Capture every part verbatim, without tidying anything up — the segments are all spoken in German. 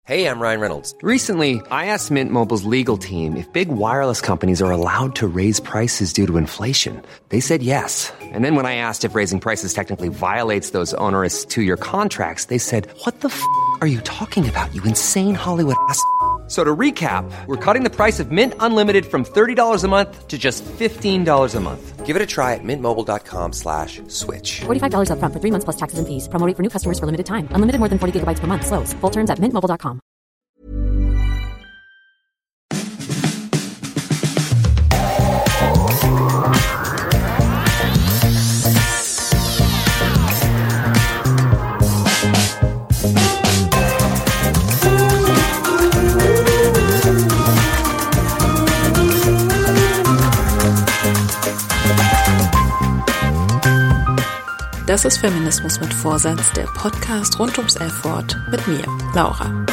Hey, I'm Ryan Reynolds. Recently, I asked Mint Mobile's legal team if big wireless companies are allowed to raise prices due to inflation. They said yes. And then when I asked if raising prices technically violates those onerous two-year contracts, they said, what the f*** are you talking about, you insane Hollywood ass f- So to recap, we're cutting the price of Mint Unlimited from thirty dollars a month to just fifteen dollars a month. Give it a try at mintmobile.com slash switch. forty-five dollars up front for three months plus taxes and fees. Promo rate for new customers for limited time. Unlimited more than forty gigabytes per month. Slows full terms at mint mobile dot com. Das ist Feminismus mit Vorsatz, der Podcast rund ums F-Wort mit mir, Laura.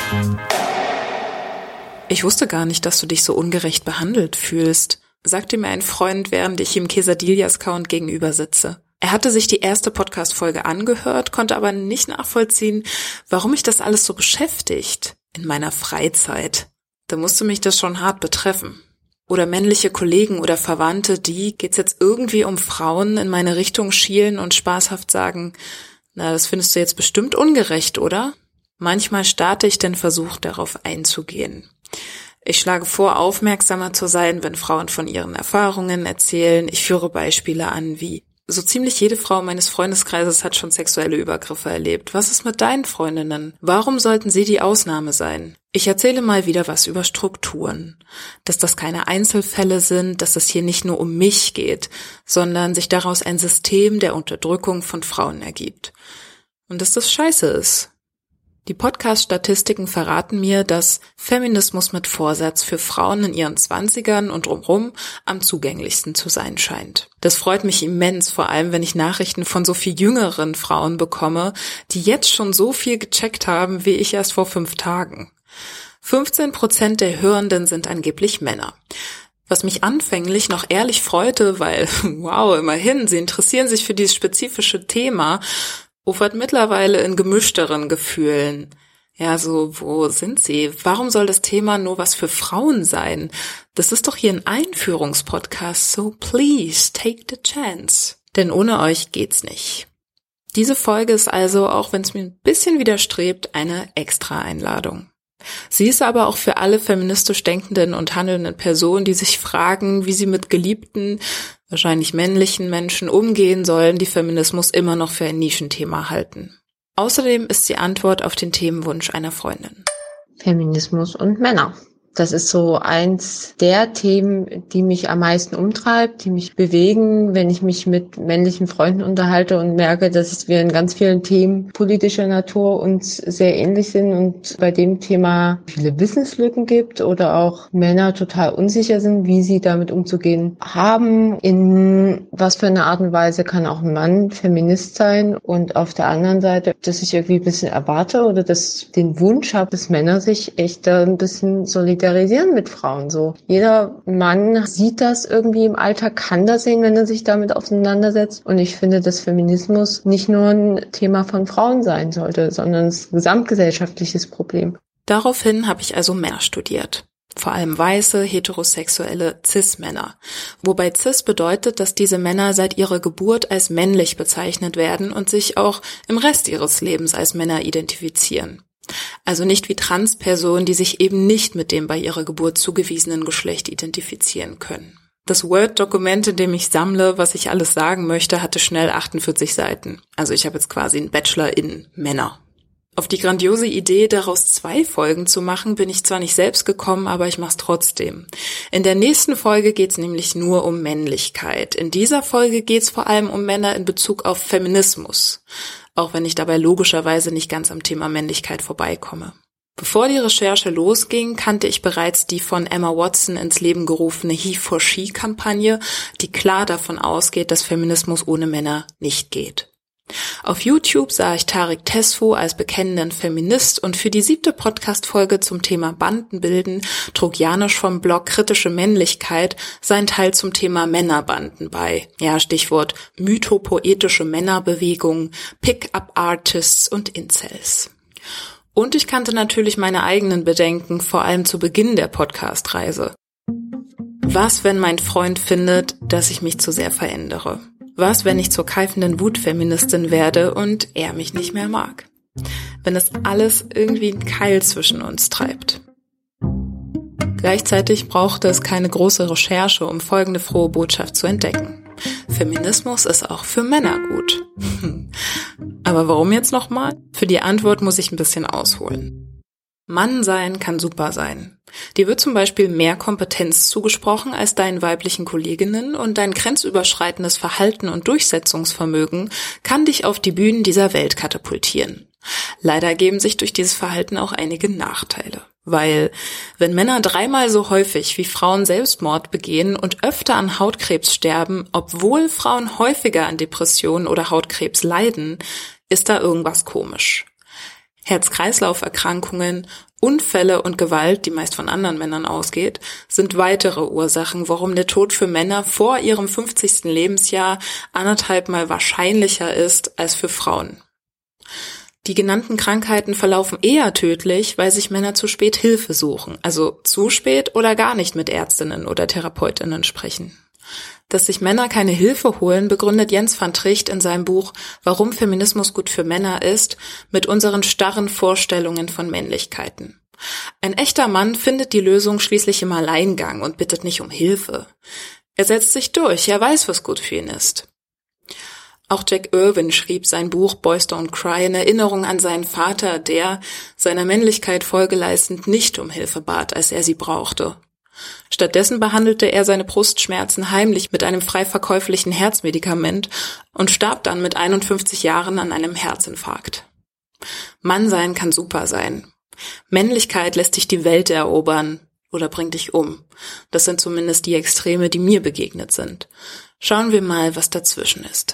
Ich wusste gar nicht, dass du dich so ungerecht behandelt fühlst, sagte mir ein Freund, während ich ihm Quesadillas-Count gegenüber sitze. Er hatte sich die erste Podcast-Folge angehört, konnte aber nicht nachvollziehen, warum mich das alles so beschäftigt in meiner Freizeit. Da musste mich das schon hart betreffen. Oder männliche Kollegen oder Verwandte, die, geht's jetzt irgendwie um Frauen, in meine Richtung schielen und spaßhaft sagen, na, das findest du jetzt bestimmt ungerecht, oder? Manchmal starte ich den Versuch, darauf einzugehen. Ich schlage vor, aufmerksamer zu sein, wenn Frauen von ihren Erfahrungen erzählen. Ich führe Beispiele an wie: So ziemlich jede Frau meines Freundeskreises hat schon sexuelle Übergriffe erlebt. Was ist mit deinen Freundinnen? Warum sollten sie die Ausnahme sein? Ich erzähle mal wieder was über Strukturen. Dass das keine Einzelfälle sind, dass es hier nicht nur um mich geht, sondern sich daraus ein System der Unterdrückung von Frauen ergibt. Und dass das scheiße ist. Die Podcast-Statistiken verraten mir, dass Feminismus mit Vorsatz für Frauen in ihren Zwanzigern und drumherum am zugänglichsten zu sein scheint. Das freut mich immens, vor allem wenn ich Nachrichten von so viel jüngeren Frauen bekomme, die jetzt schon so viel gecheckt haben, wie ich erst vor fünf Tagen. fünfzehn Prozent der Hörenden sind angeblich Männer. Was mich anfänglich noch ehrlich freute, weil, wow, immerhin, sie interessieren sich für dieses spezifische Thema, ufert mittlerweile in gemischteren Gefühlen. Ja, so, wo sind sie? Warum soll das Thema nur was für Frauen sein? Das ist doch hier ein Einführungspodcast, so please, take the chance. Denn ohne euch geht's nicht. Diese Folge ist also, auch wenn es mir ein bisschen widerstrebt, eine Extra-Einladung. Sie ist aber auch für alle feministisch denkenden und handelnden Personen, die sich fragen, wie sie mit geliebten, wahrscheinlich männlichen Menschen umgehen sollen, die Feminismus immer noch für ein Nischenthema halten. Außerdem ist sie Antwort auf den Themenwunsch einer Freundin. Feminismus und Männer. Das ist so eins der Themen, die mich am meisten umtreibt, die mich bewegen, wenn ich mich mit männlichen Freunden unterhalte und merke, dass wir in ganz vielen Themen politischer Natur uns sehr ähnlich sind und bei dem Thema viele Wissenslücken gibt oder auch Männer total unsicher sind, wie sie damit umzugehen haben. In was für eine Art und Weise kann auch ein Mann Feminist sein und auf der anderen Seite, dass ich irgendwie ein bisschen erwarte oder dass den Wunsch habe, dass Männer sich echt da ein bisschen solidarisieren mit Frauen. So, jeder Mann sieht das irgendwie im Alltag, kann das sehen, wenn er sich damit auseinandersetzt. Und ich finde, dass Feminismus nicht nur ein Thema von Frauen sein sollte, sondern ein gesamtgesellschaftliches Problem. Daraufhin habe ich also Männer studiert. Vor allem weiße, heterosexuelle Cis-Männer. Wobei Cis bedeutet, dass diese Männer seit ihrer Geburt als männlich bezeichnet werden und sich auch im Rest ihres Lebens als Männer identifizieren. Also nicht wie Transpersonen, die sich eben nicht mit dem bei ihrer Geburt zugewiesenen Geschlecht identifizieren können. Das Word-Dokument, in dem ich sammle, was ich alles sagen möchte, hatte schnell achtundvierzig Seiten. Also ich habe jetzt quasi einen Bachelor in Männer. Auf die grandiose Idee, daraus zwei Folgen zu machen, bin ich zwar nicht selbst gekommen, aber ich mach's trotzdem. In der nächsten Folge geht's nämlich nur um Männlichkeit. In dieser Folge geht's vor allem um Männer in Bezug auf Feminismus. Auch wenn ich dabei logischerweise nicht ganz am Thema Männlichkeit vorbeikomme. Bevor die Recherche losging, kannte ich bereits die von Emma Watson ins Leben gerufene He for She-Kampagne, die klar davon ausgeht, dass Feminismus ohne Männer nicht geht. Auf YouTube sah ich Tarek Tesfu als bekennenden Feminist und für die siebte Podcast-Folge zum Thema Bandenbilden trug Janusz vom Blog Kritische Männlichkeit seinen Teil zum Thema Männerbanden bei. Ja, Stichwort mythopoetische Männerbewegung, Pick-up-Artists und Incels. Und ich kannte natürlich meine eigenen Bedenken, vor allem zu Beginn der Podcast-Reise. Was, wenn mein Freund findet, dass ich mich zu sehr verändere? Was, wenn ich zur keifenden Wutfeministin werde und er mich nicht mehr mag? Wenn es alles irgendwie einen Keil zwischen uns treibt. Gleichzeitig brauchte es keine große Recherche, um folgende frohe Botschaft zu entdecken. Feminismus ist auch für Männer gut. Aber warum jetzt nochmal? Für die Antwort muss ich ein bisschen ausholen. Mann sein kann super sein. Dir wird zum Beispiel mehr Kompetenz zugesprochen als deinen weiblichen Kolleginnen und dein grenzüberschreitendes Verhalten und Durchsetzungsvermögen kann dich auf die Bühnen dieser Welt katapultieren. Leider ergeben sich durch dieses Verhalten auch einige Nachteile. Weil, wenn Männer dreimal so häufig wie Frauen Selbstmord begehen und öfter an Hautkrebs sterben, obwohl Frauen häufiger an Depressionen oder Hautkrebs leiden, ist da irgendwas komisch. Herz-Kreislauf-Erkrankungen, Unfälle und Gewalt, die meist von anderen Männern ausgeht, sind weitere Ursachen, warum der Tod für Männer vor ihrem fünfzigsten Lebensjahr anderthalb Mal wahrscheinlicher ist als für Frauen. Die genannten Krankheiten verlaufen eher tödlich, weil sich Männer zu spät Hilfe suchen, also zu spät oder gar nicht mit Ärztinnen oder Therapeutinnen sprechen. Dass sich Männer keine Hilfe holen, begründet Jens van Tricht in seinem Buch Warum Feminismus gut für Männer ist, mit unseren starren Vorstellungen von Männlichkeiten. Ein echter Mann findet die Lösung schließlich im Alleingang und bittet nicht um Hilfe. Er setzt sich durch, er weiß, was gut für ihn ist. Auch Jack Irwin schrieb sein Buch Boys Don't Cry in Erinnerung an seinen Vater, der, seiner Männlichkeit Folge leistend, nicht um Hilfe bat, als er sie brauchte. Stattdessen behandelte er seine Brustschmerzen heimlich mit einem frei verkäuflichen Herzmedikament und starb dann mit einundfünfzig Jahren an einem Herzinfarkt. Mann sein kann super sein. Männlichkeit lässt dich die Welt erobern oder bringt dich um. Das sind zumindest die Extreme, die mir begegnet sind. Schauen wir mal, was dazwischen ist.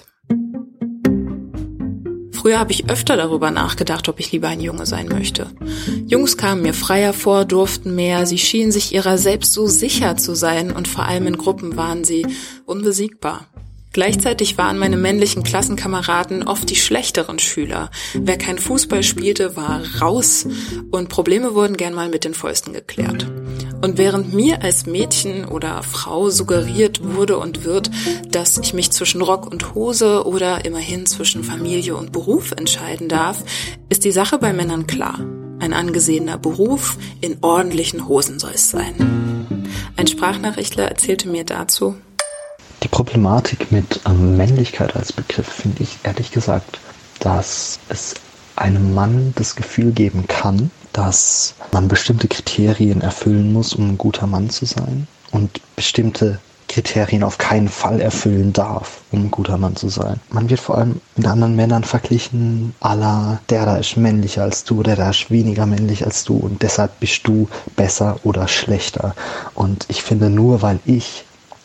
Früher habe ich öfter darüber nachgedacht, ob ich lieber ein Junge sein möchte. Jungs kamen mir freier vor, durften mehr, sie schienen sich ihrer selbst so sicher zu sein und vor allem in Gruppen waren sie unbesiegbar. Gleichzeitig waren meine männlichen Klassenkameraden oft die schlechteren Schüler. Wer kein Fußball spielte, war raus und Probleme wurden gern mal mit den Fäusten geklärt. Und während mir als Mädchen oder Frau suggeriert wurde und wird, dass ich mich zwischen Rock und Hose oder immerhin zwischen Familie und Beruf entscheiden darf, ist die Sache bei Männern klar. Ein angesehener Beruf, in ordentlichen Hosen soll es sein. Ein Sprachnachrichtler erzählte mir dazu: Die Problematik mit ähm, Männlichkeit als Begriff finde ich ehrlich gesagt, dass es einem Mann das Gefühl geben kann, dass man bestimmte Kriterien erfüllen muss, um ein guter Mann zu sein und bestimmte Kriterien auf keinen Fall erfüllen darf, um ein guter Mann zu sein. Man wird vor allem mit anderen Männern verglichen, à la, der da ist männlicher als du, der da ist weniger männlich als du und deshalb bist du besser oder schlechter. Und ich finde, nur weil ich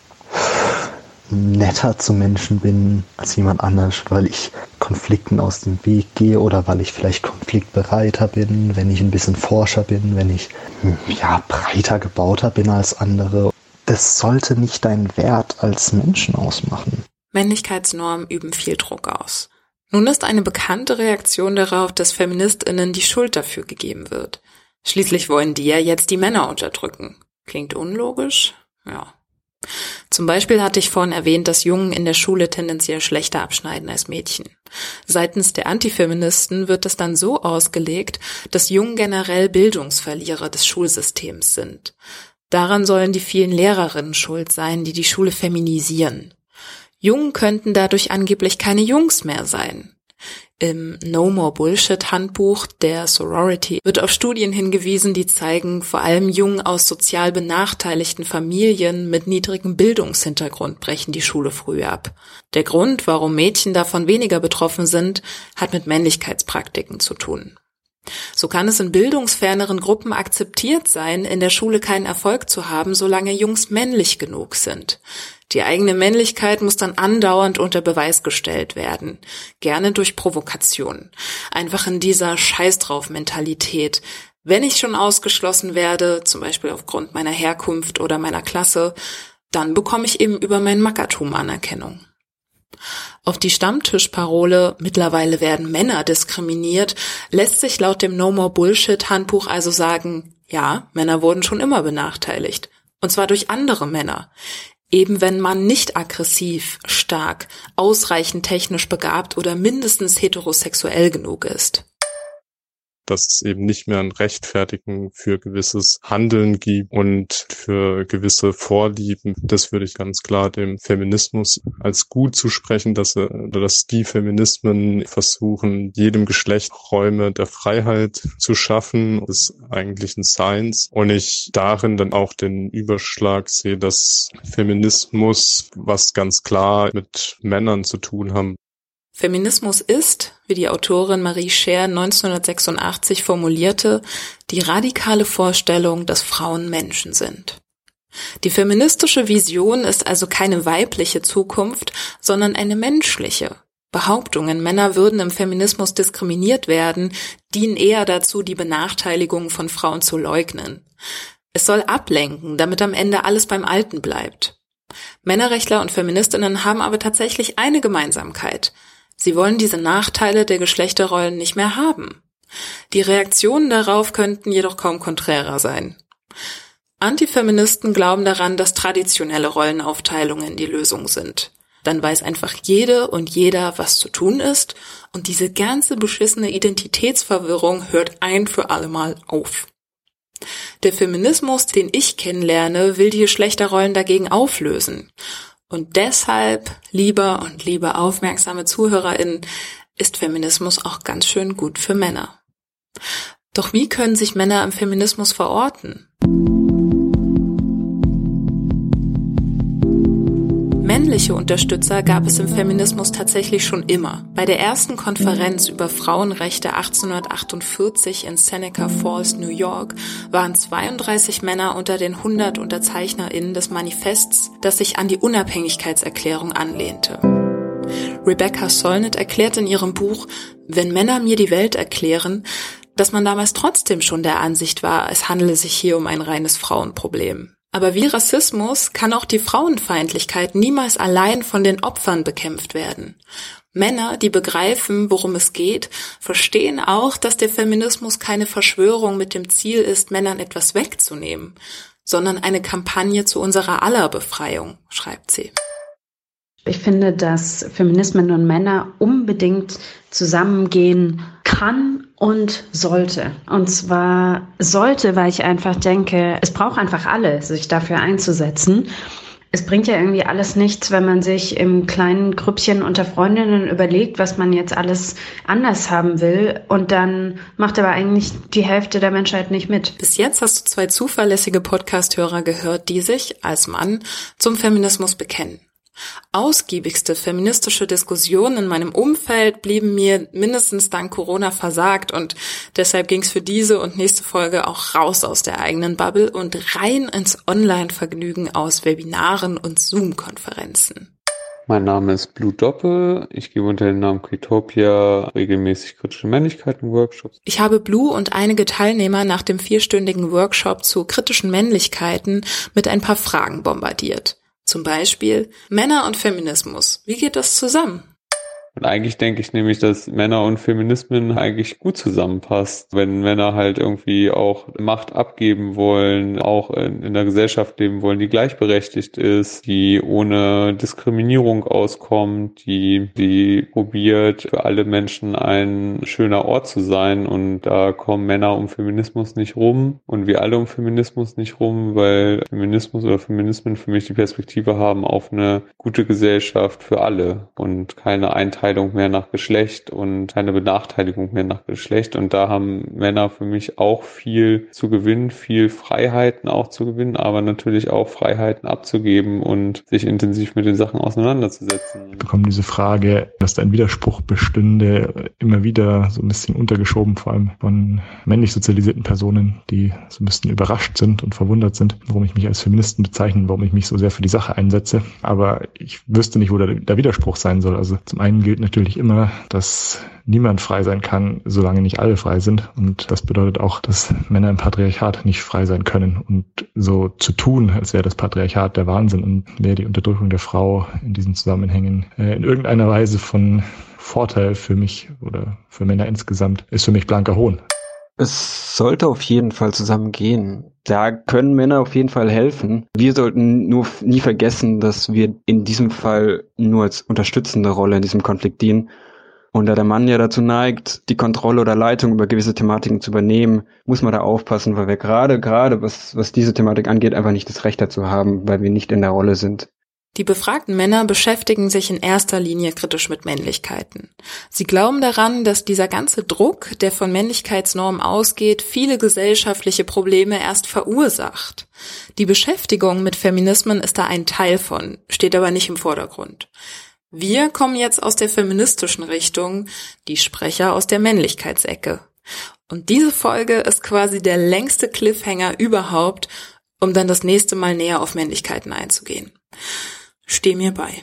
netter zu Menschen bin als jemand anders, weil ich Konflikten aus dem Weg gehe oder weil ich vielleicht konfliktbereiter bin, wenn ich ein bisschen forscher bin, wenn ich ja breiter gebauter bin als andere. Das sollte nicht deinen Wert als Menschen ausmachen. Männlichkeitsnormen üben viel Druck aus. Nun ist eine bekannte Reaktion darauf, dass FeministInnen die Schuld dafür gegeben wird. Schließlich wollen die ja jetzt die Männer unterdrücken. Klingt unlogisch? Ja. Zum Beispiel hatte ich vorhin erwähnt, dass Jungen in der Schule tendenziell schlechter abschneiden als Mädchen. Seitens der Antifeministen wird es dann so ausgelegt, dass Jungen generell Bildungsverlierer des Schulsystems sind. Daran sollen die vielen Lehrerinnen schuld sein, die die Schule feminisieren. Jungen könnten dadurch angeblich keine Jungs mehr sein. Im No More Bullshit Handbuch der Sorority wird auf Studien hingewiesen, die zeigen, vor allem Jungen aus sozial benachteiligten Familien mit niedrigem Bildungshintergrund brechen die Schule früh ab. Der Grund, warum Mädchen davon weniger betroffen sind, hat mit Männlichkeitspraktiken zu tun. So kann es in bildungsferneren Gruppen akzeptiert sein, in der Schule keinen Erfolg zu haben, solange Jungs männlich genug sind. Die eigene Männlichkeit muss dann andauernd unter Beweis gestellt werden, gerne durch Provokation. Einfach in dieser Scheiß-drauf-Mentalität. Wenn ich schon ausgeschlossen werde, zum Beispiel aufgrund meiner Herkunft oder meiner Klasse, dann bekomme ich eben über mein Mackertum Anerkennung. Auf die Stammtischparole "Mittlerweile werden Männer diskriminiert" lässt sich laut dem No More Bullshit Handbuch also sagen, ja, Männer wurden schon immer benachteiligt. Und zwar durch andere Männer. Eben wenn man nicht aggressiv, stark, ausreichend technisch begabt oder mindestens heterosexuell genug ist. Dass es eben nicht mehr ein Rechtfertigen für gewisses Handeln gibt und für gewisse Vorlieben. Das würde ich ganz klar dem Feminismus als gut zusprechen, dass, dass die Feminismen versuchen, jedem Geschlecht Räume der Freiheit zu schaffen, des eigentlichen Seins. Und ich darin dann auch den Überschlag sehe, dass Feminismus was ganz klar mit Männern zu tun haben. Feminismus ist, wie die Autorin Marie Scher neunzehnhundertsechsundachtzig formulierte, die radikale Vorstellung, dass Frauen Menschen sind. Die feministische Vision ist also keine weibliche Zukunft, sondern eine menschliche. Behauptungen, Männer würden im Feminismus diskriminiert werden, dienen eher dazu, die Benachteiligung von Frauen zu leugnen. Es soll ablenken, damit am Ende alles beim Alten bleibt. Männerrechtler und Feministinnen haben aber tatsächlich eine Gemeinsamkeit. Sie wollen diese Nachteile der Geschlechterrollen nicht mehr haben. Die Reaktionen darauf könnten jedoch kaum konträrer sein. Antifeministen glauben daran, dass traditionelle Rollenaufteilungen die Lösung sind. Dann weiß einfach jede und jeder, was zu tun ist, und diese ganze beschissene Identitätsverwirrung hört ein für alle Mal auf. Der Feminismus, den ich kennenlerne, will die Geschlechterrollen dagegen auflösen. Und deshalb, lieber und liebe aufmerksame ZuhörerInnen, ist Feminismus auch ganz schön gut für Männer. Doch wie können sich Männer im Feminismus verorten? Männliche Unterstützer gab es im Feminismus tatsächlich schon immer. Bei der ersten Konferenz über Frauenrechte achtzehnhundertachtundvierzig in Seneca Falls, New York, waren zweiunddreißig Männer unter den hundert UnterzeichnerInnen des Manifests, das sich an die Unabhängigkeitserklärung anlehnte. Rebecca Solnit erklärt in ihrem Buch "Wenn Männer mir die Welt erklären", dass man damals trotzdem schon der Ansicht war, es handele sich hier um ein reines Frauenproblem. Aber wie Rassismus kann auch die Frauenfeindlichkeit niemals allein von den Opfern bekämpft werden. Männer, die begreifen, worum es geht, verstehen auch, dass der Feminismus keine Verschwörung mit dem Ziel ist, Männern etwas wegzunehmen, sondern eine Kampagne zu unserer aller Befreiung, schreibt sie. Ich finde, dass Feminismen und Männer unbedingt zusammengehen kann und sollte. Und zwar sollte, weil ich einfach denke, es braucht einfach alle, sich dafür einzusetzen. Es bringt ja irgendwie alles nichts, wenn man sich im kleinen Grüppchen unter Freundinnen überlegt, was man jetzt alles anders haben will, und dann macht aber eigentlich die Hälfte der Menschheit nicht mit. Bis jetzt hast du zwei zuverlässige Podcast-Hörer gehört, die sich als Mann zum Feminismus bekennen. Ausgiebigste feministische Diskussionen in meinem Umfeld blieben mir mindestens dank Corona versagt, und deshalb ging es für diese und nächste Folge auch raus aus der eigenen Bubble und rein ins Online-Vergnügen aus Webinaren und Zoom-Konferenzen. Mein Name ist Blue Doppel. Ich gebe unter dem Namen Queertopia regelmäßig kritische Männlichkeiten-Workshops. Ich habe Blue und einige Teilnehmer nach dem vierstündigen Workshop zu kritischen Männlichkeiten mit ein paar Fragen bombardiert. Zum Beispiel Männer und Feminismus. Wie geht das zusammen? Und eigentlich denke ich nämlich, dass Männer und Feminismen eigentlich gut zusammenpasst. Wenn Männer halt irgendwie auch Macht abgeben wollen, auch in, in einer Gesellschaft leben wollen, die gleichberechtigt ist, die ohne Diskriminierung auskommt, die, die probiert, für alle Menschen ein schöner Ort zu sein. Und da kommen Männer um Feminismus nicht rum und wir alle um Feminismus nicht rum, weil Feminismus oder Feminismen für mich die Perspektive haben auf eine gute Gesellschaft für alle und keine Einteilung mehr nach Geschlecht und keine Benachteiligung mehr nach Geschlecht. Und da haben Männer für mich auch viel zu gewinnen, viel Freiheiten auch zu gewinnen, aber natürlich auch Freiheiten abzugeben und sich intensiv mit den Sachen auseinanderzusetzen. Ich bekomme diese Frage, dass da ein Widerspruch bestünde, immer wieder so ein bisschen untergeschoben, vor allem von männlich sozialisierten Personen, die so ein bisschen überrascht sind und verwundert sind, warum ich mich als Feministen bezeichne, warum ich mich so sehr für die Sache einsetze. Aber ich wüsste nicht, wo der, der Widerspruch sein soll. Also zum einen gilt gilt natürlich immer, dass niemand frei sein kann, solange nicht alle frei sind. Und das bedeutet auch, dass Männer im Patriarchat nicht frei sein können. Und so zu tun, als wäre das Patriarchat der Wahnsinn und wäre die Unterdrückung der Frau in diesen Zusammenhängen äh, in irgendeiner Weise von Vorteil für mich oder für Männer insgesamt, ist für mich blanker Hohn. Es sollte auf jeden Fall zusammengehen. Da können Männer auf jeden Fall helfen. Wir sollten nur nie vergessen, dass wir in diesem Fall nur als unterstützende Rolle in diesem Konflikt dienen. Und da der Mann ja dazu neigt, die Kontrolle oder Leitung über gewisse Thematiken zu übernehmen, muss man da aufpassen, weil wir gerade, gerade was, was diese Thematik angeht, einfach nicht das Recht dazu haben, weil wir nicht in der Rolle sind. Die befragten Männer beschäftigen sich in erster Linie kritisch mit Männlichkeiten. Sie glauben daran, dass dieser ganze Druck, der von Männlichkeitsnormen ausgeht, viele gesellschaftliche Probleme erst verursacht. Die Beschäftigung mit Feminismen ist da ein Teil von, steht aber nicht im Vordergrund. Wir kommen jetzt aus der feministischen Richtung, die Sprecher aus der Männlichkeitsecke. Und diese Folge ist quasi der längste Cliffhanger überhaupt, um dann das nächste Mal näher auf Männlichkeiten einzugehen. Steh mir bei.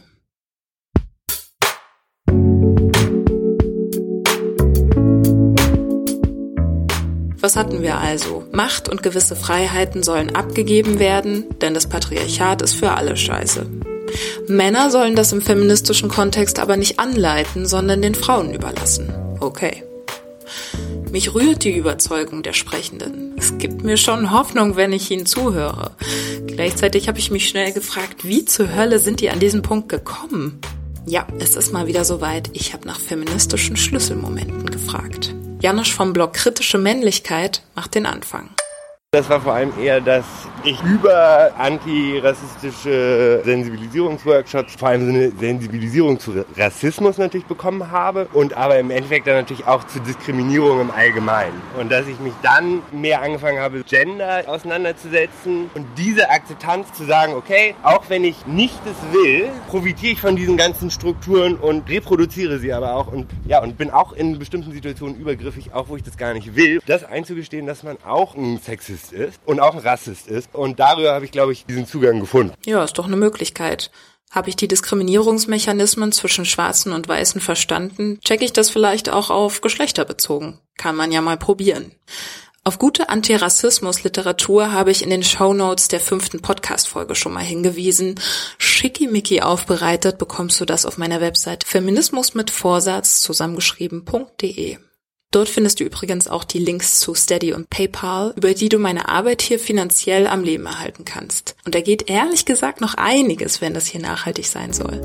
Was hatten wir also? Macht und gewisse Freiheiten sollen abgegeben werden, denn das Patriarchat ist für alle scheiße. Männer sollen das im feministischen Kontext aber nicht anleiten, sondern den Frauen überlassen. Okay. Mich rührt die Überzeugung der Sprechenden. Es gibt mir schon Hoffnung, wenn ich ihnen zuhöre. Gleichzeitig habe ich mich schnell gefragt, wie zur Hölle sind die an diesen Punkt gekommen? Ja, es ist mal wieder soweit. Ich habe nach feministischen Schlüsselmomenten gefragt. Janosch vom Blog Kritische Männlichkeit macht den Anfang. Das war vor allem eher, dass ich über antirassistische Sensibilisierungsworkshops vor allem so eine Sensibilisierung zu Rassismus natürlich bekommen habe und aber im Endeffekt dann natürlich auch zu Diskriminierung im Allgemeinen. Und dass ich mich dann mehr angefangen habe, Gender auseinanderzusetzen und diese Akzeptanz zu sagen, okay, auch wenn ich nicht es will, profitiere ich von diesen ganzen Strukturen und reproduziere sie aber auch und ja und bin auch in bestimmten Situationen übergriffig, auch wo ich das gar nicht will. Das einzugestehen, dass man auch ein Sexist ist und auch ein Rassist ist. Und darüber habe ich, glaube ich, diesen Zugang gefunden. Ja, ist doch eine Möglichkeit. Habe ich die Diskriminierungsmechanismen zwischen Schwarzen und Weißen verstanden, checke ich das vielleicht auch auf Geschlechter bezogen. Kann man ja mal probieren. Auf gute Antirassismus-Literatur habe ich in den Shownotes der fünften Podcast-Folge schon mal hingewiesen. Schickimicki aufbereitet bekommst du das auf meiner Website feminismus mit Vorsatz zusammengeschrieben punkt de. Dort findest du übrigens auch die Links zu Steady und PayPal, über die du meine Arbeit hier finanziell am Leben erhalten kannst. Und da geht ehrlich gesagt noch einiges, wenn das hier nachhaltig sein soll.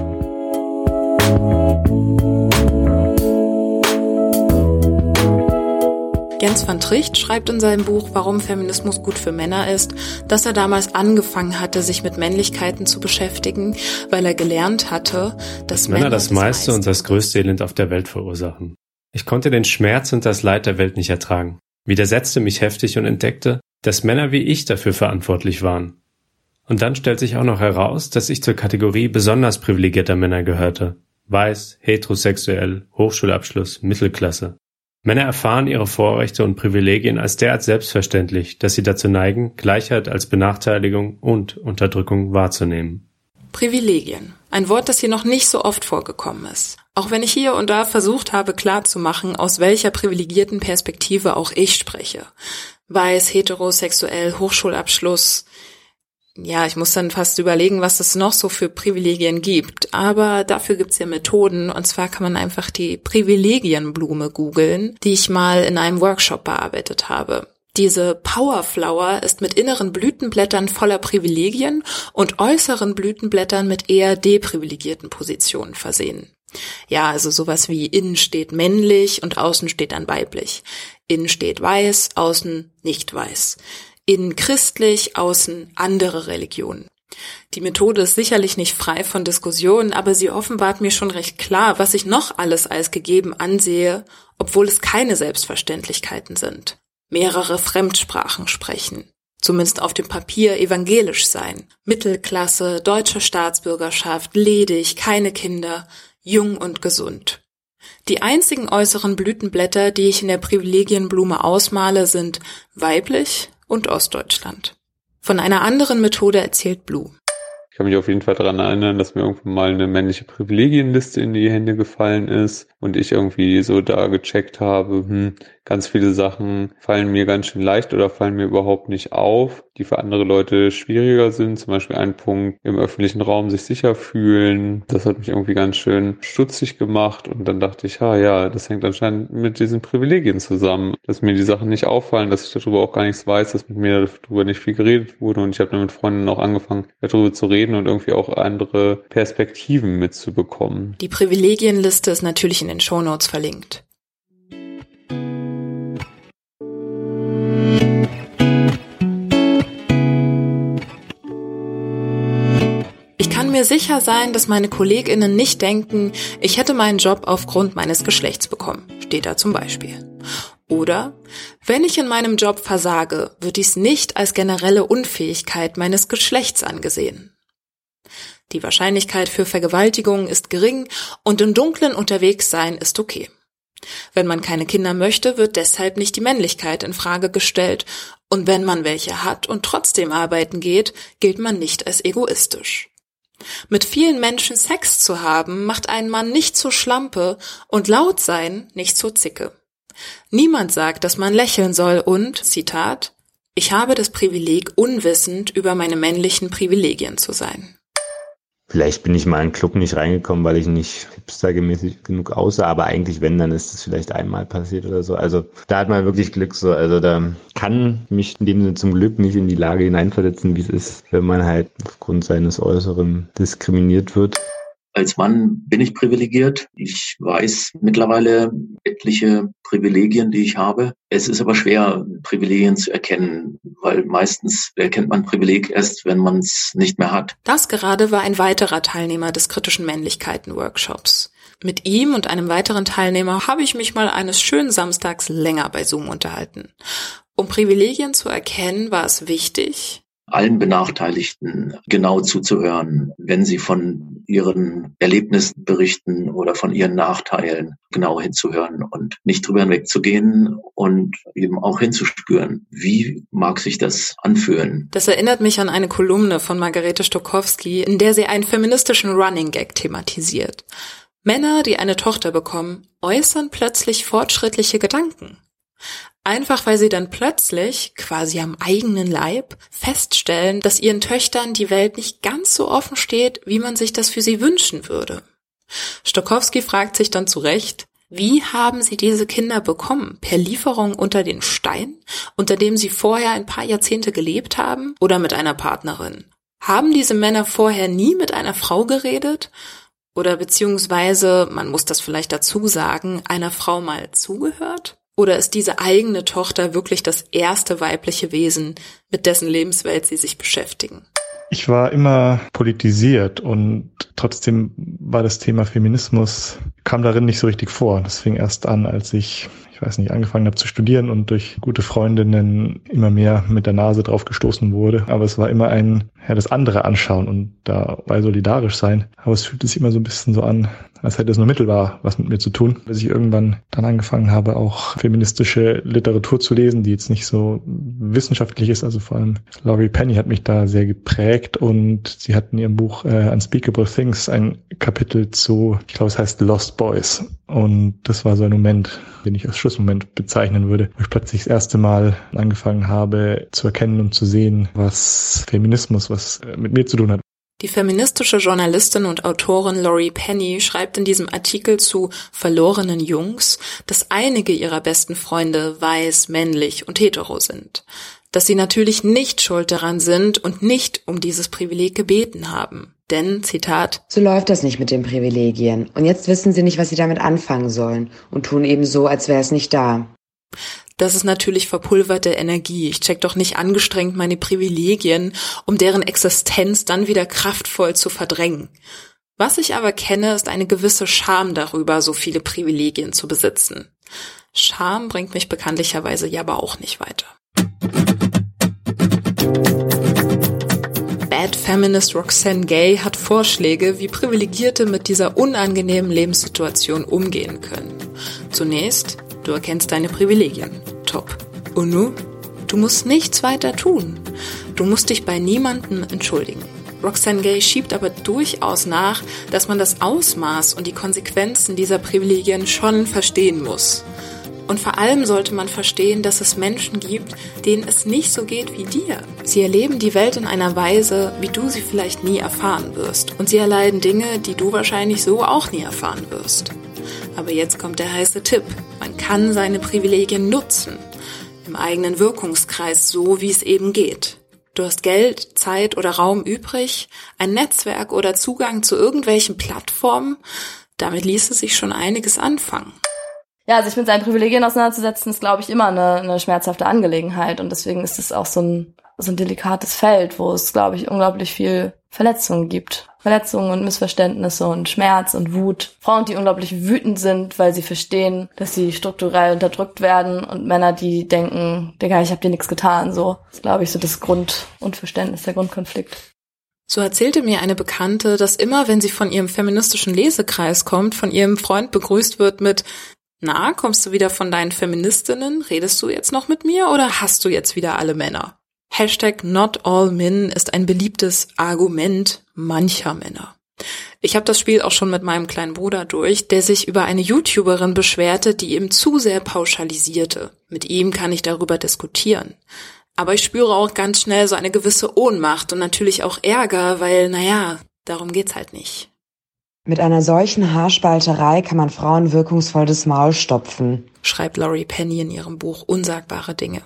Jens van Tricht schreibt in seinem Buch, warum Feminismus gut für Männer ist, dass er damals angefangen hatte, sich mit Männlichkeiten zu beschäftigen, weil er gelernt hatte, dass Männer, Männer das meiste und das größte Elend auf der Welt verursachen. Ich konnte den Schmerz und das Leid der Welt nicht ertragen, widersetzte mich heftig und entdeckte, dass Männer wie ich dafür verantwortlich waren. Und dann stellt sich auch noch heraus, dass ich zur Kategorie besonders privilegierter Männer gehörte. Weiß, heterosexuell, Hochschulabschluss, Mittelklasse. Männer erfahren ihre Vorrechte und Privilegien als derart selbstverständlich, dass sie dazu neigen, Gleichheit als Benachteiligung und Unterdrückung wahrzunehmen. Privilegien. Ein Wort, das hier noch nicht so oft vorgekommen ist. Auch wenn ich hier und da versucht habe klarzumachen, aus welcher privilegierten Perspektive auch ich spreche. Weiß, heterosexuell, Hochschulabschluss. Ja, ich muss dann fast überlegen, was es noch so für Privilegien gibt. Aber dafür gibt's ja Methoden. Und zwar kann man einfach die Privilegienblume googeln, die ich mal in einem Workshop bearbeitet habe. Diese Powerflower ist mit inneren Blütenblättern voller Privilegien und äußeren Blütenblättern mit eher deprivilegierten Positionen versehen. Ja, also sowas wie innen steht männlich und außen steht dann weiblich. Innen steht weiß, außen nicht weiß. Innen christlich, außen andere Religionen. Die Methode ist sicherlich nicht frei von Diskussionen, aber sie offenbart mir schon recht klar, was ich noch alles als gegeben ansehe, obwohl es keine Selbstverständlichkeiten sind. Mehrere Fremdsprachen sprechen, zumindest auf dem Papier evangelisch sein, Mittelklasse, deutsche Staatsbürgerschaft, ledig, keine Kinder, jung und gesund. Die einzigen äußeren Blütenblätter, die ich in der Privilegienblume ausmale, sind weiblich und Ostdeutschland. Von einer anderen Methode erzählt Blue. Ich kann mich auf jeden Fall daran erinnern, dass mir irgendwann mal eine männliche Privilegienliste in die Hände gefallen ist und ich irgendwie so da gecheckt habe, hm, ganz viele Sachen fallen mir ganz schön leicht oder fallen mir überhaupt nicht auf, die für andere Leute schwieriger sind. Zum Beispiel ein Punkt, im öffentlichen Raum sich sicher fühlen. Das hat mich irgendwie ganz schön stutzig gemacht und dann dachte ich, ah ja, das hängt anscheinend mit diesen Privilegien zusammen, dass mir die Sachen nicht auffallen, dass ich darüber auch gar nichts weiß, dass mit mir darüber nicht viel geredet wurde und ich habe dann mit Freunden auch angefangen, darüber zu reden und irgendwie auch andere Perspektiven mitzubekommen. Die Privilegienliste ist natürlich in den Shownotes verlinkt. Ich kann mir sicher sein, dass meine KollegInnen nicht denken, ich hätte meinen Job aufgrund meines Geschlechts bekommen, steht da zum Beispiel. Oder, wenn ich in meinem Job versage, wird dies nicht als generelle Unfähigkeit meines Geschlechts angesehen. Die Wahrscheinlichkeit für Vergewaltigung ist gering und im Dunklen unterwegs sein ist okay. Wenn man keine Kinder möchte, wird deshalb nicht die Männlichkeit in Frage gestellt und wenn man welche hat und trotzdem arbeiten geht, gilt man nicht als egoistisch. Mit vielen Menschen Sex zu haben, macht einen Mann nicht zur Schlampe und laut sein nicht zur Zicke. Niemand sagt, dass man lächeln soll und, Zitat, ich habe das Privileg, unwissend über meine männlichen Privilegien zu sein. Vielleicht bin ich mal in einen Club nicht reingekommen, weil ich nicht hipstergemäßig genug aussah, aber eigentlich, wenn, dann ist das vielleicht einmal passiert oder so. Also da hat man wirklich Glück so. Also da kann mich in dem Sinne zum Glück nicht in die Lage hineinversetzen, wie es ist, wenn man halt aufgrund seines Äußeren diskriminiert wird. Als Mann bin ich privilegiert. Ich weiß mittlerweile etliche Privilegien, die ich habe. Es ist aber schwer, Privilegien zu erkennen, weil meistens erkennt man Privileg erst, wenn man es nicht mehr hat. Das gerade war ein weiterer Teilnehmer des kritischen Männlichkeiten-Workshops. Mit ihm und einem weiteren Teilnehmer habe ich mich mal eines schönen Samstags länger bei Zoom unterhalten. Um Privilegien zu erkennen, war es wichtig, allen Benachteiligten genau zuzuhören, wenn sie von ihren Erlebnissen berichten oder von ihren Nachteilen, genau hinzuhören und nicht drüber hinwegzugehen und eben auch hinzuspüren, wie mag sich das anfühlen. Das erinnert mich an eine Kolumne von Margarete Stokowski, in der sie einen feministischen Running Gag thematisiert. Männer, die eine Tochter bekommen, äußern plötzlich fortschrittliche Gedanken. Einfach weil sie dann plötzlich, quasi am eigenen Leib, feststellen, dass ihren Töchtern die Welt nicht ganz so offen steht, wie man sich das für sie wünschen würde. Stokowski fragt sich dann zu Recht, wie haben sie diese Kinder bekommen? Per Lieferung unter den Stein, unter dem sie vorher ein paar Jahrzehnte gelebt haben, oder mit einer Partnerin? Haben diese Männer vorher nie mit einer Frau geredet? Oder beziehungsweise, man muss das vielleicht dazu sagen, einer Frau mal zugehört? Oder ist diese eigene Tochter wirklich das erste weibliche Wesen, mit dessen Lebenswelt sie sich beschäftigen? Ich war immer politisiert und trotzdem war das Thema Feminismus, kam darin nicht so richtig vor. Das fing erst an, als ich, ich weiß nicht, angefangen habe zu studieren und durch gute Freundinnen immer mehr mit der Nase drauf gestoßen wurde. Aber es war immer ein, ja, das andere anschauen und dabei solidarisch sein. Aber es fühlte sich immer so ein bisschen so an, als hätte es nur mittelbar was mit mir zu tun. Bis ich irgendwann dann angefangen habe, auch feministische Literatur zu lesen, die jetzt nicht so wissenschaftlich ist. Also vor allem Laurie Penny hat mich da sehr geprägt und sie hat in ihrem Buch äh, Unspeakable Things ein Kapitel zu, ich glaube es heißt Lost Boys. Und das war so ein Moment, den ich als Schlussmoment bezeichnen würde, wo ich plötzlich das erste Mal angefangen habe zu erkennen und zu sehen, was Feminismus, was mit mir zu tun hat. Die feministische Journalistin und Autorin Laurie Penny schreibt in diesem Artikel zu Verlorenen Jungs, dass einige ihrer besten Freunde weiß, männlich und hetero sind. Dass sie natürlich nicht schuld daran sind und nicht um dieses Privileg gebeten haben. Denn, Zitat, so läuft das nicht mit den Privilegien. Und jetzt wissen sie nicht, was sie damit anfangen sollen und tun eben so, als wäre es nicht da. Das ist natürlich verpulverte Energie. Ich check doch nicht angestrengt meine Privilegien, um deren Existenz dann wieder kraftvoll zu verdrängen. Was ich aber kenne, ist eine gewisse Scham darüber, so viele Privilegien zu besitzen. Scham bringt mich bekanntlicherweise ja aber auch nicht weiter. Bad Feminist Roxane Gay hat Vorschläge, wie Privilegierte mit dieser unangenehmen Lebenssituation umgehen können. Zunächst, du erkennst deine Privilegien. Top. Und nun? Du musst nichts weiter tun. Du musst dich bei niemandem entschuldigen. Roxane Gay schiebt aber durchaus nach, dass man das Ausmaß und die Konsequenzen dieser Privilegien schon verstehen muss. Und vor allem sollte man verstehen, dass es Menschen gibt, denen es nicht so geht wie dir. Sie erleben die Welt in einer Weise, wie du sie vielleicht nie erfahren wirst. Und sie erleiden Dinge, die du wahrscheinlich so auch nie erfahren wirst. Aber jetzt kommt der heiße Tipp. Man kann seine Privilegien nutzen. Im eigenen Wirkungskreis, so wie es eben geht. Du hast Geld, Zeit oder Raum übrig, ein Netzwerk oder Zugang zu irgendwelchen Plattformen. Damit ließe sich schon einiges anfangen. Ja, sich mit seinen Privilegien auseinanderzusetzen, ist, glaube ich, immer eine, eine schmerzhafte Angelegenheit. Und deswegen ist es auch so ein, so ein delikates Feld, wo es, glaube ich, unglaublich viel Verletzungen gibt. Verletzungen und Missverständnisse und Schmerz und Wut. Frauen, die unglaublich wütend sind, weil sie verstehen, dass sie strukturell unterdrückt werden. Und Männer, die denken, Digga, ich hab dir nichts getan. So, das ist, glaube ich, so das Grundunverständnis, der Grundkonflikt. So erzählte mir eine Bekannte, dass immer, wenn sie von ihrem feministischen Lesekreis kommt, von ihrem Freund begrüßt wird mit: Na, kommst du wieder von deinen Feministinnen? Redest du jetzt noch mit mir oder hast du jetzt wieder alle Männer? Hashtag Not All Men ist ein beliebtes Argument mancher Männer. Ich habe das Spiel auch schon mit meinem kleinen Bruder durch, der sich über eine YouTuberin beschwerte, die ihm zu sehr pauschalisierte. Mit ihm kann ich darüber diskutieren. Aber ich spüre auch ganz schnell so eine gewisse Ohnmacht und natürlich auch Ärger, weil, naja, darum geht's halt nicht. Mit einer solchen Haarspalterei kann man Frauen wirkungsvoll das Maul stopfen, schreibt Laurie Penny in ihrem Buch Unsagbare Dinge.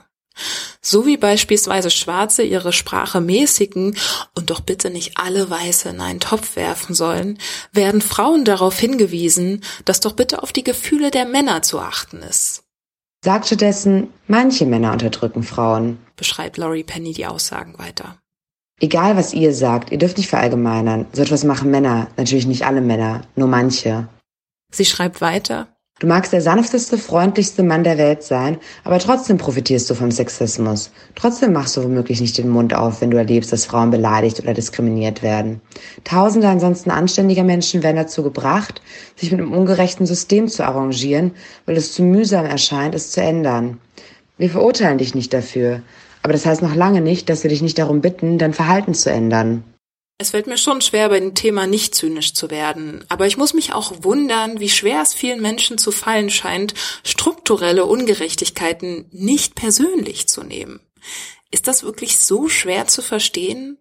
So wie beispielsweise Schwarze ihre Sprache mäßigen und doch bitte nicht alle Weiße in einen Topf werfen sollen, werden Frauen darauf hingewiesen, dass doch bitte auf die Gefühle der Männer zu achten ist. Sagt stattdessen, manche Männer unterdrücken Frauen, beschreibt Laurie Penny die Aussagen weiter. Egal was ihr sagt, ihr dürft nicht verallgemeinern. So etwas machen Männer, natürlich nicht alle Männer, nur manche. Sie schreibt weiter: Du magst der sanfteste, freundlichste Mann der Welt sein, aber trotzdem profitierst du vom Sexismus. Trotzdem machst du womöglich nicht den Mund auf, wenn du erlebst, dass Frauen beleidigt oder diskriminiert werden. Tausende ansonsten anständiger Menschen werden dazu gebracht, sich mit einem ungerechten System zu arrangieren, weil es zu mühsam erscheint, es zu ändern. Wir verurteilen dich nicht dafür, aber das heißt noch lange nicht, dass wir dich nicht darum bitten, dein Verhalten zu ändern. Es fällt mir schon schwer, bei dem Thema nicht zynisch zu werden. Aber ich muss mich auch wundern, wie schwer es vielen Menschen zu fallen scheint, strukturelle Ungerechtigkeiten nicht persönlich zu nehmen. Ist das wirklich so schwer zu verstehen?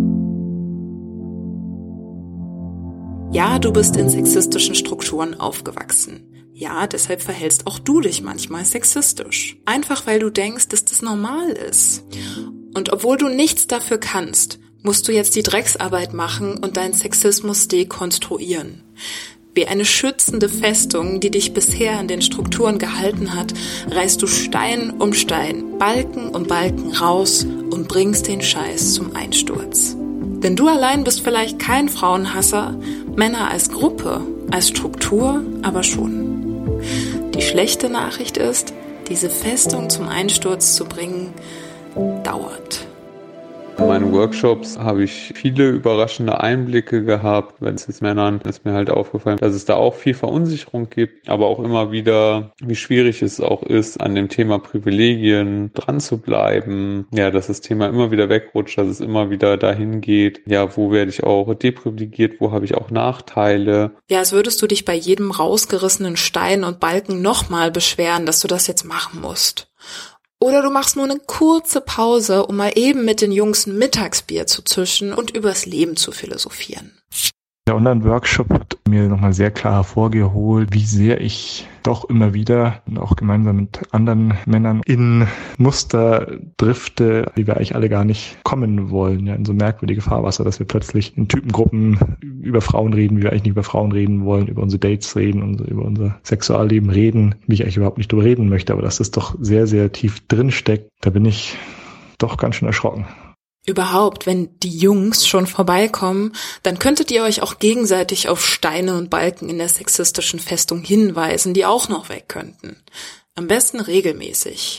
Ja, du bist in sexistischen Strukturen aufgewachsen. Ja, deshalb verhältst auch du dich manchmal sexistisch. Einfach weil du denkst, dass das normal ist. Und obwohl du nichts dafür kannst, musst du jetzt die Drecksarbeit machen und deinen Sexismus dekonstruieren. Wie eine schützende Festung, die dich bisher in den Strukturen gehalten hat, reißt du Stein um Stein, Balken um Balken raus und bringst den Scheiß zum Einsturz. Denn du allein bist vielleicht kein Frauenhasser, Männer als Gruppe, als Struktur aber schon. Die schlechte Nachricht ist, diese Festung zum Einsturz zu bringen, dauert. In meinen Workshops habe ich viele überraschende Einblicke gehabt. Wenn es jetzt Männern, ist mir halt aufgefallen, dass es da auch viel Verunsicherung gibt, aber auch immer wieder, wie schwierig es auch ist, an dem Thema Privilegien dran zu bleiben. Ja, dass das Thema immer wieder wegrutscht, dass es immer wieder dahin geht. Ja, wo werde ich auch deprivilegiert, wo habe ich auch Nachteile? Ja, als würdest du dich bei jedem rausgerissenen Stein und Balken nochmal beschweren, dass du das jetzt machen musst. Oder du machst nur eine kurze Pause, um mal eben mit den Jungs ein Mittagsbier zu zischen und übers Leben zu philosophieren. Der Online-Workshop hat mir nochmal sehr klar hervorgeholt, wie sehr ich doch immer wieder und auch gemeinsam mit anderen Männern in Muster drifte, die wir eigentlich alle gar nicht kommen wollen, ja, in so merkwürdige Fahrwasser, dass wir plötzlich in Typengruppen über Frauen reden, wie wir eigentlich nicht über Frauen reden wollen, über unsere Dates reden und über unser Sexualleben reden, wie ich eigentlich überhaupt nicht drüber reden möchte, aber dass das doch sehr, sehr tief drin steckt, da bin ich doch ganz schön erschrocken. Überhaupt, wenn die Jungs schon vorbeikommen, dann könntet ihr euch auch gegenseitig auf Steine und Balken in der sexistischen Festung hinweisen, die auch noch weg könnten. Am besten regelmäßig.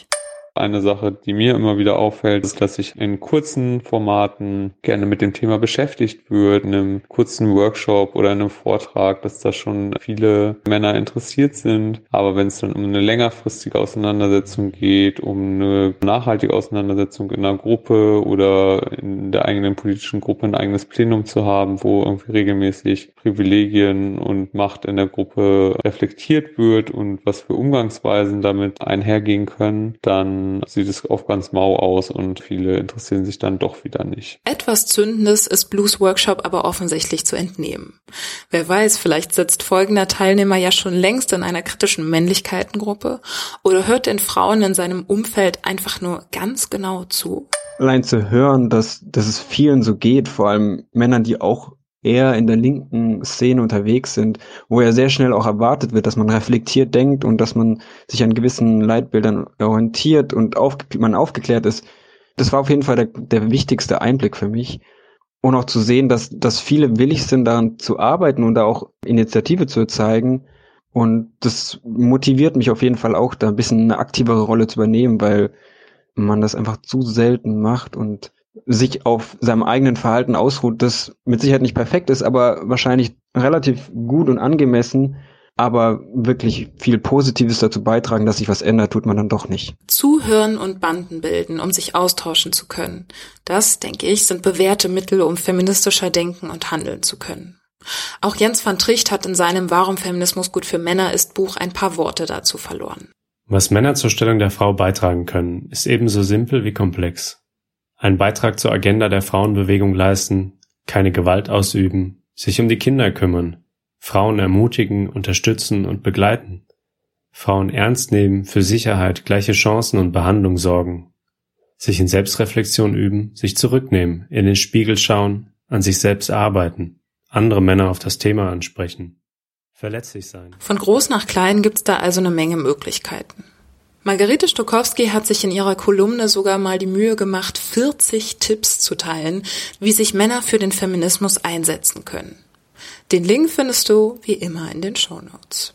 Eine Sache, die mir immer wieder auffällt, ist, dass ich in kurzen Formaten gerne mit dem Thema beschäftigt wird, in einem kurzen Workshop oder in einem Vortrag, dass da schon viele Männer interessiert sind. Aber wenn es dann um eine längerfristige Auseinandersetzung geht, um eine nachhaltige Auseinandersetzung in einer Gruppe oder in der eigenen politischen Gruppe ein eigenes Plenum zu haben, wo irgendwie regelmäßig Privilegien und Macht in der Gruppe reflektiert wird und was für Umgangsweisen damit einhergehen können, dann sieht es oft ganz mau aus und viele interessieren sich dann doch wieder nicht. Etwas Zündendes ist Blues Workshop aber offensichtlich zu entnehmen. Wer weiß, vielleicht sitzt folgender Teilnehmer ja schon längst in einer kritischen Männlichkeitengruppe oder hört den Frauen in seinem Umfeld einfach nur ganz genau zu. Allein zu hören, dass, dass es vielen so geht, vor allem Männern, die auch eher in der linken Szene unterwegs sind, wo ja sehr schnell auch erwartet wird, dass man reflektiert denkt und dass man sich an gewissen Leitbildern orientiert und auf, man aufgeklärt ist. Das war auf jeden Fall der, der wichtigste Einblick für mich. Und auch zu sehen, dass, dass viele willig sind, daran zu arbeiten und da auch Initiative zu zeigen. Und das motiviert mich auf jeden Fall auch, da ein bisschen eine aktivere Rolle zu übernehmen, weil man das einfach zu selten macht und sich auf seinem eigenen Verhalten ausruht, das mit Sicherheit nicht perfekt ist, aber wahrscheinlich relativ gut und angemessen, aber wirklich viel Positives dazu beitragen, dass sich was ändert, tut man dann doch nicht. Zuhören und Banden bilden, um sich austauschen zu können. Das, denke ich, sind bewährte Mittel, um feministischer denken und handeln zu können. Auch Jens van Tricht hat in seinem Warum Feminismus gut für Männer ist Buch ein paar Worte dazu verloren. Was Männer zur Stellung der Frau beitragen können, ist ebenso simpel wie komplex. Einen Beitrag zur Agenda der Frauenbewegung leisten, keine Gewalt ausüben, sich um die Kinder kümmern, Frauen ermutigen, unterstützen und begleiten, Frauen ernst nehmen, für Sicherheit, gleiche Chancen und Behandlung sorgen, sich in Selbstreflexion üben, sich zurücknehmen, in den Spiegel schauen, an sich selbst arbeiten, andere Männer auf das Thema ansprechen, verletzlich sein. Von groß nach klein gibt's da also eine Menge Möglichkeiten. Margarete Stokowski hat sich in ihrer Kolumne sogar mal die Mühe gemacht, vierzig Tipps zu teilen, wie sich Männer für den Feminismus einsetzen können. Den Link findest du wie immer in den Shownotes.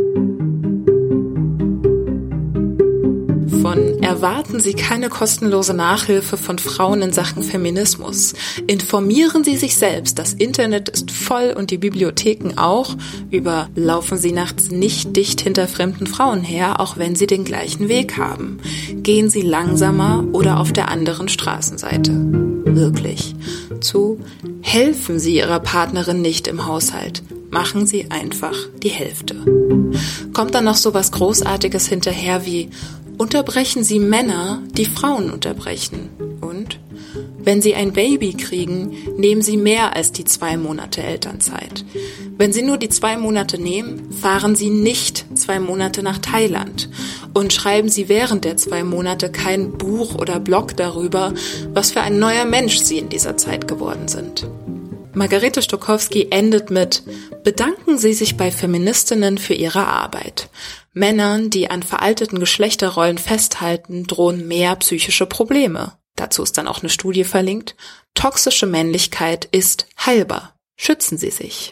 Von erwarten Sie keine kostenlose Nachhilfe von Frauen in Sachen Feminismus. Informieren Sie sich selbst, das Internet ist voll und die Bibliotheken auch, über laufen Sie nachts nicht dicht hinter fremden Frauen her, auch wenn Sie den gleichen Weg haben. Gehen Sie langsamer oder auf der anderen Straßenseite. Wirklich. Zu helfen Sie Ihrer Partnerin nicht im Haushalt. Machen Sie einfach die Hälfte. Kommt dann noch so was Großartiges hinterher wie unterbrechen Sie Männer, die Frauen unterbrechen. Und wenn Sie ein Baby kriegen, nehmen Sie mehr als die zwei Monate Elternzeit. Wenn Sie nur die zwei Monate nehmen, fahren Sie nicht zwei Monate nach Thailand. Und schreiben Sie während der zwei Monate kein Buch oder Blog darüber, was für ein neuer Mensch Sie in dieser Zeit geworden sind. Margarete Stokowski endet mit: Bedanken Sie sich bei Feministinnen für ihre Arbeit. Männern, die an veralteten Geschlechterrollen festhalten, drohen mehr psychische Probleme. Dazu ist dann auch eine Studie verlinkt. Toxische Männlichkeit ist heilbar. Schützen Sie sich.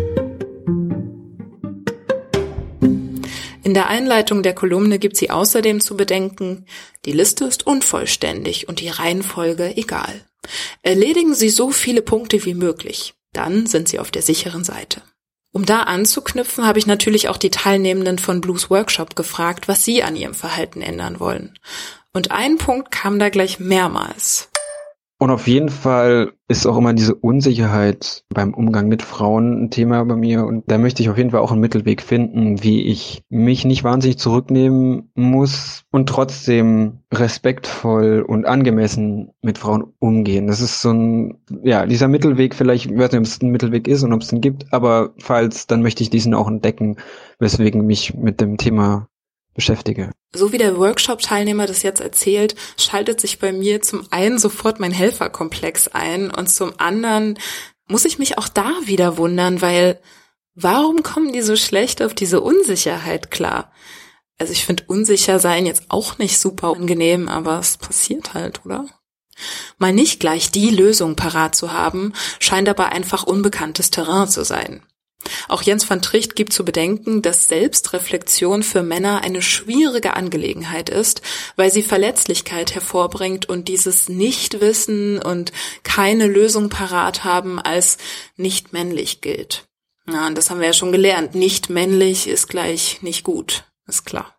In der Einleitung der Kolumne gibt sie außerdem zu bedenken, die Liste ist unvollständig und die Reihenfolge egal. Erledigen Sie so viele Punkte wie möglich, dann sind Sie auf der sicheren Seite. Um da anzuknüpfen, habe ich natürlich auch die Teilnehmenden von Blues Workshop gefragt, was sie an ihrem Verhalten ändern wollen. Und ein Punkt kam da gleich mehrmals. Und auf jeden Fall ist auch immer diese Unsicherheit beim Umgang mit Frauen ein Thema bei mir. Und da möchte ich auf jeden Fall auch einen Mittelweg finden, wie ich mich nicht wahnsinnig zurücknehmen muss und trotzdem respektvoll und angemessen mit Frauen umgehen. Das ist so ein, ja, dieser Mittelweg, vielleicht, ich weiß nicht, ob es ein Mittelweg ist und ob es den gibt, aber falls, dann möchte ich diesen auch entdecken, weswegen mich mit dem Thema beschäftige. So wie der Workshop-Teilnehmer das jetzt erzählt, schaltet sich bei mir zum einen sofort mein Helferkomplex ein und zum anderen muss ich mich auch da wieder wundern, weil warum kommen die so schlecht auf diese Unsicherheit klar? Also ich finde unsicher sein jetzt auch nicht super angenehm, aber es passiert halt, oder? Mal nicht gleich die Lösung parat zu haben, scheint aber einfach unbekanntes Terrain zu sein. Auch Jens van Tricht gibt zu bedenken, dass Selbstreflexion für Männer eine schwierige Angelegenheit ist, weil sie Verletzlichkeit hervorbringt und dieses Nichtwissen und keine Lösung parat haben als nicht männlich gilt. Ja, und das haben wir ja schon gelernt. Nicht männlich ist gleich nicht gut, ist klar.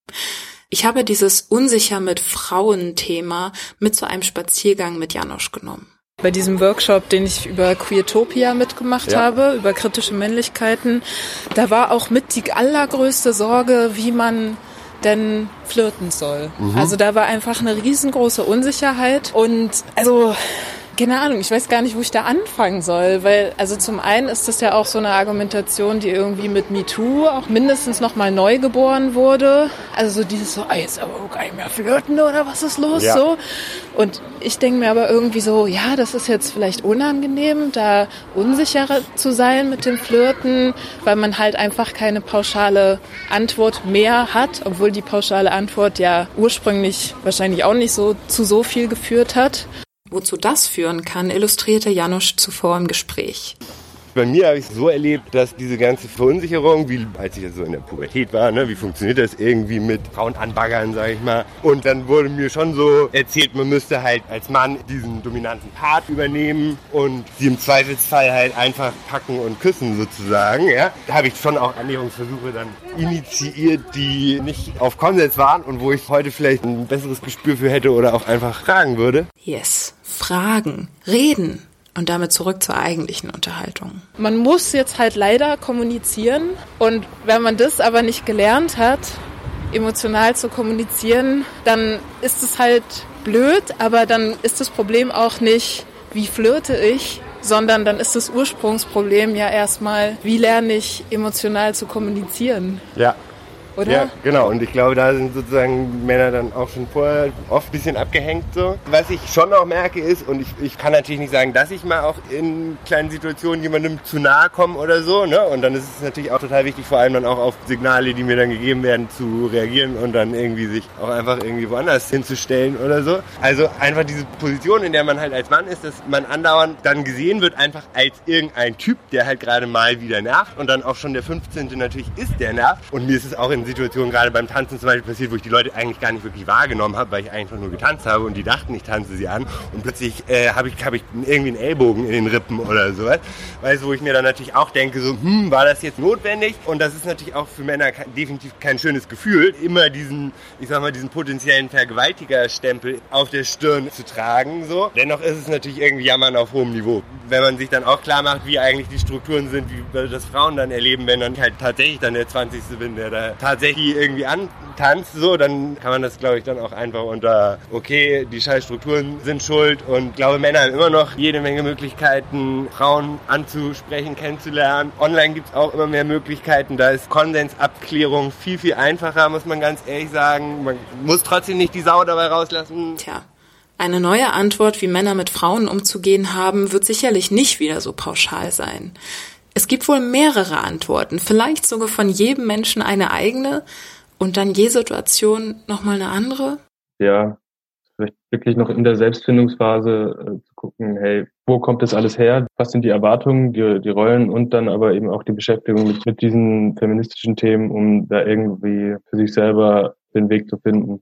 Ich habe dieses unsicher mit Frauen-Thema mit zu einem Spaziergang mit Janosch genommen. Bei diesem Workshop, den ich über Queertopia mitgemacht ja. habe, über kritische Männlichkeiten, da war auch mit die allergrößte Sorge, wie man denn flirten soll. Mhm. Also da war einfach eine riesengroße Unsicherheit und also keine Ahnung, ich weiß gar nicht, wo ich da anfangen soll, weil also zum einen ist das ja auch so eine Argumentation, die irgendwie mit MeToo auch mindestens nochmal neu geboren wurde. Also so dieses so, ah, jetzt aber auch gar nicht mehr flirten oder was ist los ja. so. Und ich denke mir aber irgendwie so, ja, das ist jetzt vielleicht unangenehm, da unsicherer zu sein mit dem Flirten, weil man halt einfach keine pauschale Antwort mehr hat, obwohl die pauschale Antwort ja ursprünglich wahrscheinlich auch nicht so zu so viel geführt hat. Wozu das führen kann, illustrierte Janosch zuvor im Gespräch. Bei mir habe ich es so erlebt, dass diese ganze Verunsicherung, wie als ich so in der Pubertät war, ne, wie funktioniert das irgendwie mit Frauen anbaggern, sage ich mal. Und dann wurde mir schon so erzählt, man müsste halt als Mann diesen dominanten Part übernehmen und sie im Zweifelsfall halt einfach packen und küssen sozusagen. Ja. Da habe ich schon auch Annäherungsversuche dann initiiert, die nicht auf Konsens waren und wo ich heute vielleicht ein besseres Gespür für hätte oder auch einfach fragen würde. Yes, fragen, reden. Und damit zurück zur eigentlichen Unterhaltung. Man muss jetzt halt leider kommunizieren. Und wenn man das aber nicht gelernt hat, emotional zu kommunizieren, dann ist es halt blöd. Aber dann ist das Problem auch nicht, wie flirte ich, sondern dann ist das Ursprungsproblem ja erstmal, wie lerne ich emotional zu kommunizieren. Ja. Oder? Ja, genau. Und ich glaube, da sind sozusagen Männer dann auch schon vorher oft ein bisschen abgehängt. So. Was ich schon auch merke ist, und ich, ich kann natürlich nicht sagen, dass ich mal auch in kleinen Situationen jemandem zu nahe komme oder so. Ne? Und dann ist es natürlich auch total wichtig, vor allem dann auch auf Signale, die mir dann gegeben werden, zu reagieren und dann irgendwie sich auch einfach irgendwie woanders hinzustellen oder so. Also einfach diese Position, in der man halt als Mann ist, dass man andauernd dann gesehen wird, einfach als irgendein Typ, der halt gerade mal wieder nervt. Und dann auch schon der fünfzehnte natürlich ist, der nervt. Und mir ist es auch in Situationen gerade beim Tanzen zum Beispiel passiert, wo ich die Leute eigentlich gar nicht wirklich wahrgenommen habe, weil ich einfach nur getanzt habe und die dachten, ich tanze sie an und plötzlich äh, habe ich, hab ich irgendwie einen Ellbogen in den Rippen oder sowas. Weißt du, wo ich mir dann natürlich auch denke, so, hm, war das jetzt notwendig? Und das ist natürlich auch für Männer definitiv kein schönes Gefühl, immer diesen, ich sag mal, diesen potenziellen Vergewaltigerstempel auf der Stirn zu tragen, so. Dennoch ist es natürlich irgendwie Jammern auf hohem Niveau. Wenn man sich dann auch klar macht, wie eigentlich die Strukturen sind, wie das Frauen dann erleben, wenn dann halt tatsächlich dann der zwanzigste bin, der da tatsächlich irgendwie antanzt, so, dann kann man das, glaube ich, dann auch einfach unter, okay, die scheiß Strukturen sind schuld und ich glaube, Männer haben immer noch jede Menge Möglichkeiten, Frauen anzusprechen, kennenzulernen. Online gibt es auch immer mehr Möglichkeiten, da ist Konsensabklärung viel, viel einfacher, muss man ganz ehrlich sagen. Man muss trotzdem nicht die Sau dabei rauslassen. Tja. Eine neue Antwort, wie Männer mit Frauen umzugehen haben, wird sicherlich nicht wieder so pauschal sein. Es gibt wohl mehrere Antworten, vielleicht sogar von jedem Menschen eine eigene und dann je Situation nochmal eine andere? Ja, vielleicht wirklich noch in der Selbstfindungsphase äh, zu gucken, hey, wo kommt das alles her? Was sind die Erwartungen, die, die Rollen und dann aber eben auch die Beschäftigung mit, mit diesen feministischen Themen, um da irgendwie für sich selber den Weg zu finden.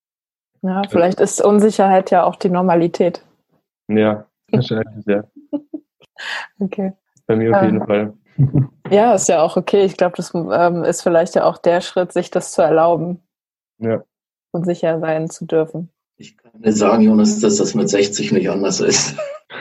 Ja, vielleicht ist Unsicherheit ja auch die Normalität. Ja, wahrscheinlich, ja. Okay. Bei mir auf ähm, jeden Fall. Ja, ist ja auch okay. Ich glaube, das ähm, ist vielleicht ja auch der Schritt, sich das zu erlauben. Ja. Und sicher sein zu dürfen. Ich kann nicht sagen, Jonas, dass das mit sechzig nicht anders ist.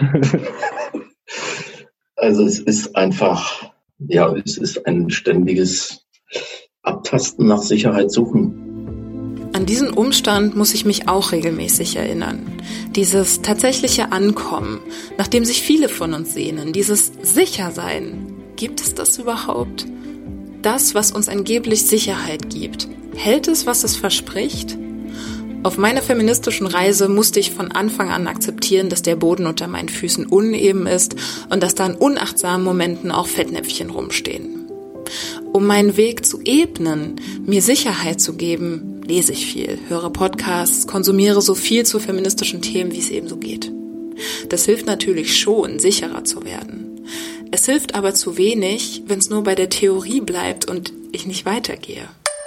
Also es ist einfach, ja, es ist ein ständiges Abtasten nach Sicherheit suchen. An diesen Umstand muss ich mich auch regelmäßig erinnern. Dieses tatsächliche Ankommen, nach dem sich viele von uns sehnen, dieses Sichersein. Gibt es das überhaupt? Das, was uns angeblich Sicherheit gibt, hält es, was es verspricht? Auf meiner feministischen Reise musste ich von Anfang an akzeptieren, dass der Boden unter meinen Füßen uneben ist und dass da in unachtsamen Momenten auch Fettnäpfchen rumstehen. Um meinen Weg zu ebnen, mir Sicherheit zu geben, lese ich viel, höre Podcasts, konsumiere so viel zu feministischen Themen, wie es eben so geht. Das hilft natürlich schon, sicherer zu werden. Es hilft aber zu wenig, wenn es nur bei der Theorie bleibt und ich nicht weitergehe.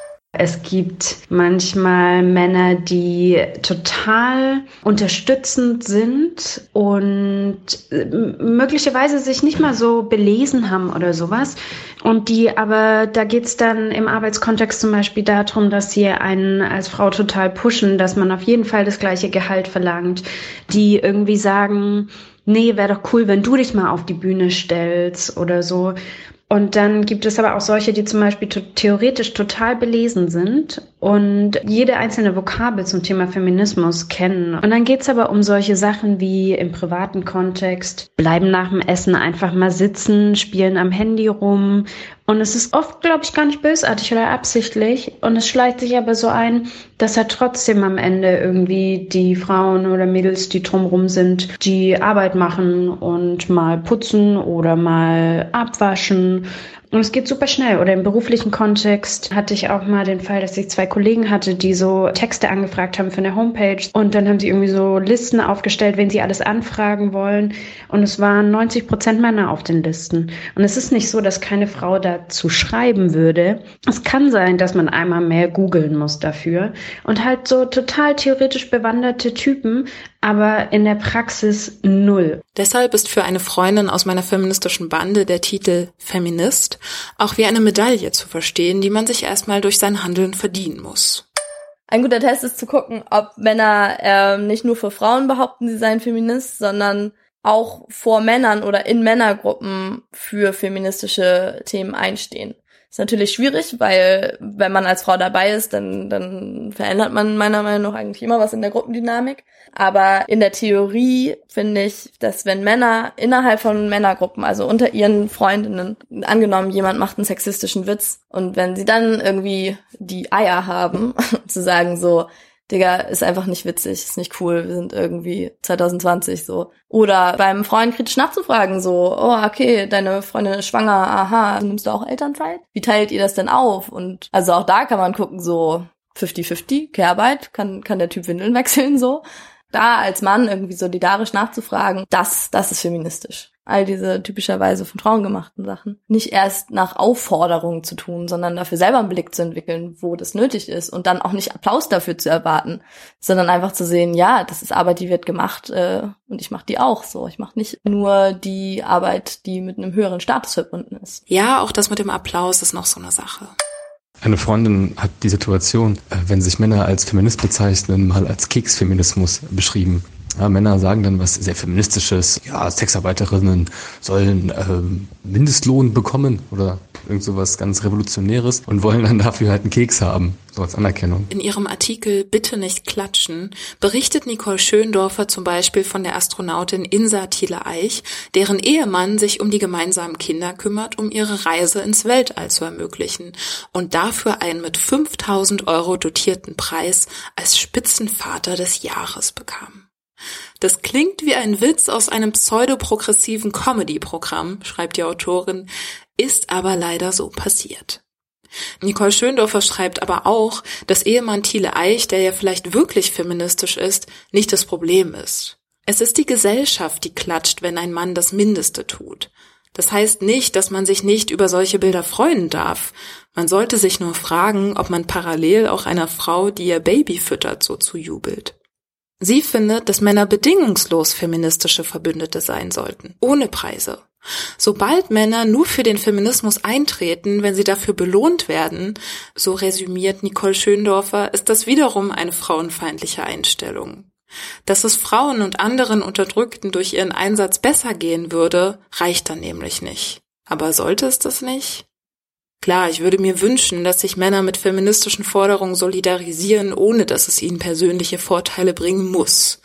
Es gibt manchmal Männer, die total unterstützend sind und möglicherweise sich nicht mal so belesen haben oder sowas. Und die aber, da geht's dann im Arbeitskontext zum Beispiel darum, dass sie einen als Frau total pushen, dass man auf jeden Fall das gleiche Gehalt verlangt. Die irgendwie sagen, nee, wäre doch cool, wenn du dich mal auf die Bühne stellst oder so. Und dann gibt es aber auch solche, die zum Beispiel to- theoretisch total belesen sind und jede einzelne Vokabel zum Thema Feminismus kennen. Und dann geht's aber um solche Sachen wie im privaten Kontext, bleiben nach dem Essen einfach mal sitzen, spielen am Handy rum. Und es ist oft, glaube ich, gar nicht bösartig oder absichtlich. Und es schleicht sich aber so ein, dass er trotzdem am Ende irgendwie die Frauen oder Mädels, die drumrum sind, die Arbeit machen und mal putzen oder mal abwaschen. Und es geht super schnell. Oder im beruflichen Kontext hatte ich auch mal den Fall, dass ich zwei Kollegen hatte, die so Texte angefragt haben für eine Homepage. Und dann haben sie irgendwie so Listen aufgestellt, wen sie alles anfragen wollen. Und es waren neunzig Prozent Männer auf den Listen. Und es ist nicht so, dass keine Frau dazu schreiben würde. Es kann sein, dass man einmal mehr googeln muss dafür. Und halt so total theoretisch bewanderte Typen, aber in der Praxis null. Deshalb ist für eine Freundin aus meiner feministischen Bande der Titel Feminist auch wie eine Medaille zu verstehen, die man sich erstmal durch sein Handeln verdienen muss. Ein guter Test ist zu gucken, ob Männer ähm, nicht nur für Frauen behaupten, sie seien Feminist, sondern auch vor Männern oder in Männergruppen für feministische Themen einstehen. Ist natürlich schwierig, weil wenn man als Frau dabei ist, dann, dann verändert man meiner Meinung nach eigentlich immer was in der Gruppendynamik. Aber in der Theorie finde ich, dass wenn Männer innerhalb von Männergruppen, also unter ihren Freundinnen, angenommen, jemand macht einen sexistischen Witz und wenn sie dann irgendwie die Eier haben, zu sagen so, Digga, ist einfach nicht witzig, ist nicht cool, wir sind irgendwie zwanzig zwanzig so. Oder beim Freund kritisch nachzufragen so, oh, okay, deine Freundin ist schwanger, aha, nimmst du auch Elternzeit? Wie teilt ihr das denn auf? Und also auch da kann man gucken, so fünfzig fünfzig, Kehrarbeit, kann kann der Typ Windeln wechseln, so. Da als Mann irgendwie solidarisch nachzufragen, das, das ist feministisch. All diese typischerweise von Frauen gemachten Sachen. Nicht erst nach Aufforderungen zu tun, sondern dafür selber einen Blick zu entwickeln, wo das nötig ist und dann auch nicht Applaus dafür zu erwarten, sondern einfach zu sehen, ja, das ist Arbeit, die wird gemacht äh, und ich mache die auch so. Ich mache nicht nur die Arbeit, die mit einem höheren Status verbunden ist. Ja, auch das mit dem Applaus ist noch so eine Sache. Eine Freundin hat die Situation, wenn sich Männer als Feminist bezeichnen, mal als Keksfeminismus beschrieben. Ja, Männer sagen dann was sehr Feministisches. Ja, Sexarbeiterinnen sollen äh, Mindestlohn bekommen oder irgend sowas ganz Revolutionäres und wollen dann dafür halt einen Keks haben, so als Anerkennung. In ihrem Artikel Bitte nicht klatschen berichtet Nicole Schöndorfer zum Beispiel von der Astronautin Insa Thiele-Eich, deren Ehemann sich um die gemeinsamen Kinder kümmert, um ihre Reise ins Weltall zu ermöglichen und dafür einen mit fünftausend Euro dotierten Preis als Spitzenvater des Jahres bekam. Das klingt wie ein Witz aus einem pseudoprogressiven Comedy-Programm, schreibt die Autorin, ist aber leider so passiert. Nicole Schöndorfer schreibt aber auch, dass Ehemann Thiele-Eich, der ja vielleicht wirklich feministisch ist, nicht das Problem ist. Es ist die Gesellschaft, die klatscht, wenn ein Mann das Mindeste tut. Das heißt nicht, dass man sich nicht über solche Bilder freuen darf. Man sollte sich nur fragen, ob man parallel auch einer Frau, die ihr Baby füttert, so zujubelt. Sie findet, dass Männer bedingungslos feministische Verbündete sein sollten, ohne Preise. Sobald Männer nur für den Feminismus eintreten, wenn sie dafür belohnt werden, so resümiert Nicole Schöndorfer, ist das wiederum eine frauenfeindliche Einstellung. Dass es Frauen und anderen Unterdrückten durch ihren Einsatz besser gehen würde, reicht dann nämlich nicht. Aber sollte es das nicht? Klar, ich würde mir wünschen, dass sich Männer mit feministischen Forderungen solidarisieren, ohne dass es ihnen persönliche Vorteile bringen muss.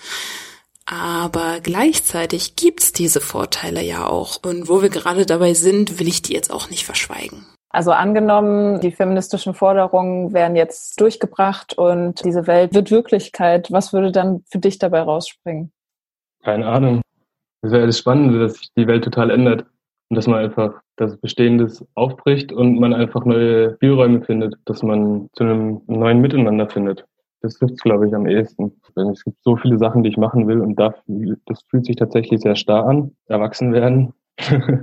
Aber gleichzeitig gibt's diese Vorteile ja auch. Und wo wir gerade dabei sind, will ich die jetzt auch nicht verschweigen. Also angenommen, die feministischen Forderungen werden jetzt durchgebracht und diese Welt wird Wirklichkeit. Was würde dann für dich dabei rausspringen? Keine Ahnung. Das wäre das Spannende, dass sich die Welt total ändert. Und dass man einfach das Bestehendes aufbricht und man einfach neue Spielräume findet, dass man zu einem neuen Miteinander findet. Das trifft's, glaube ich, am ehesten. Es gibt so viele Sachen, die ich machen will und das fühlt sich tatsächlich sehr starr an. Erwachsen werden.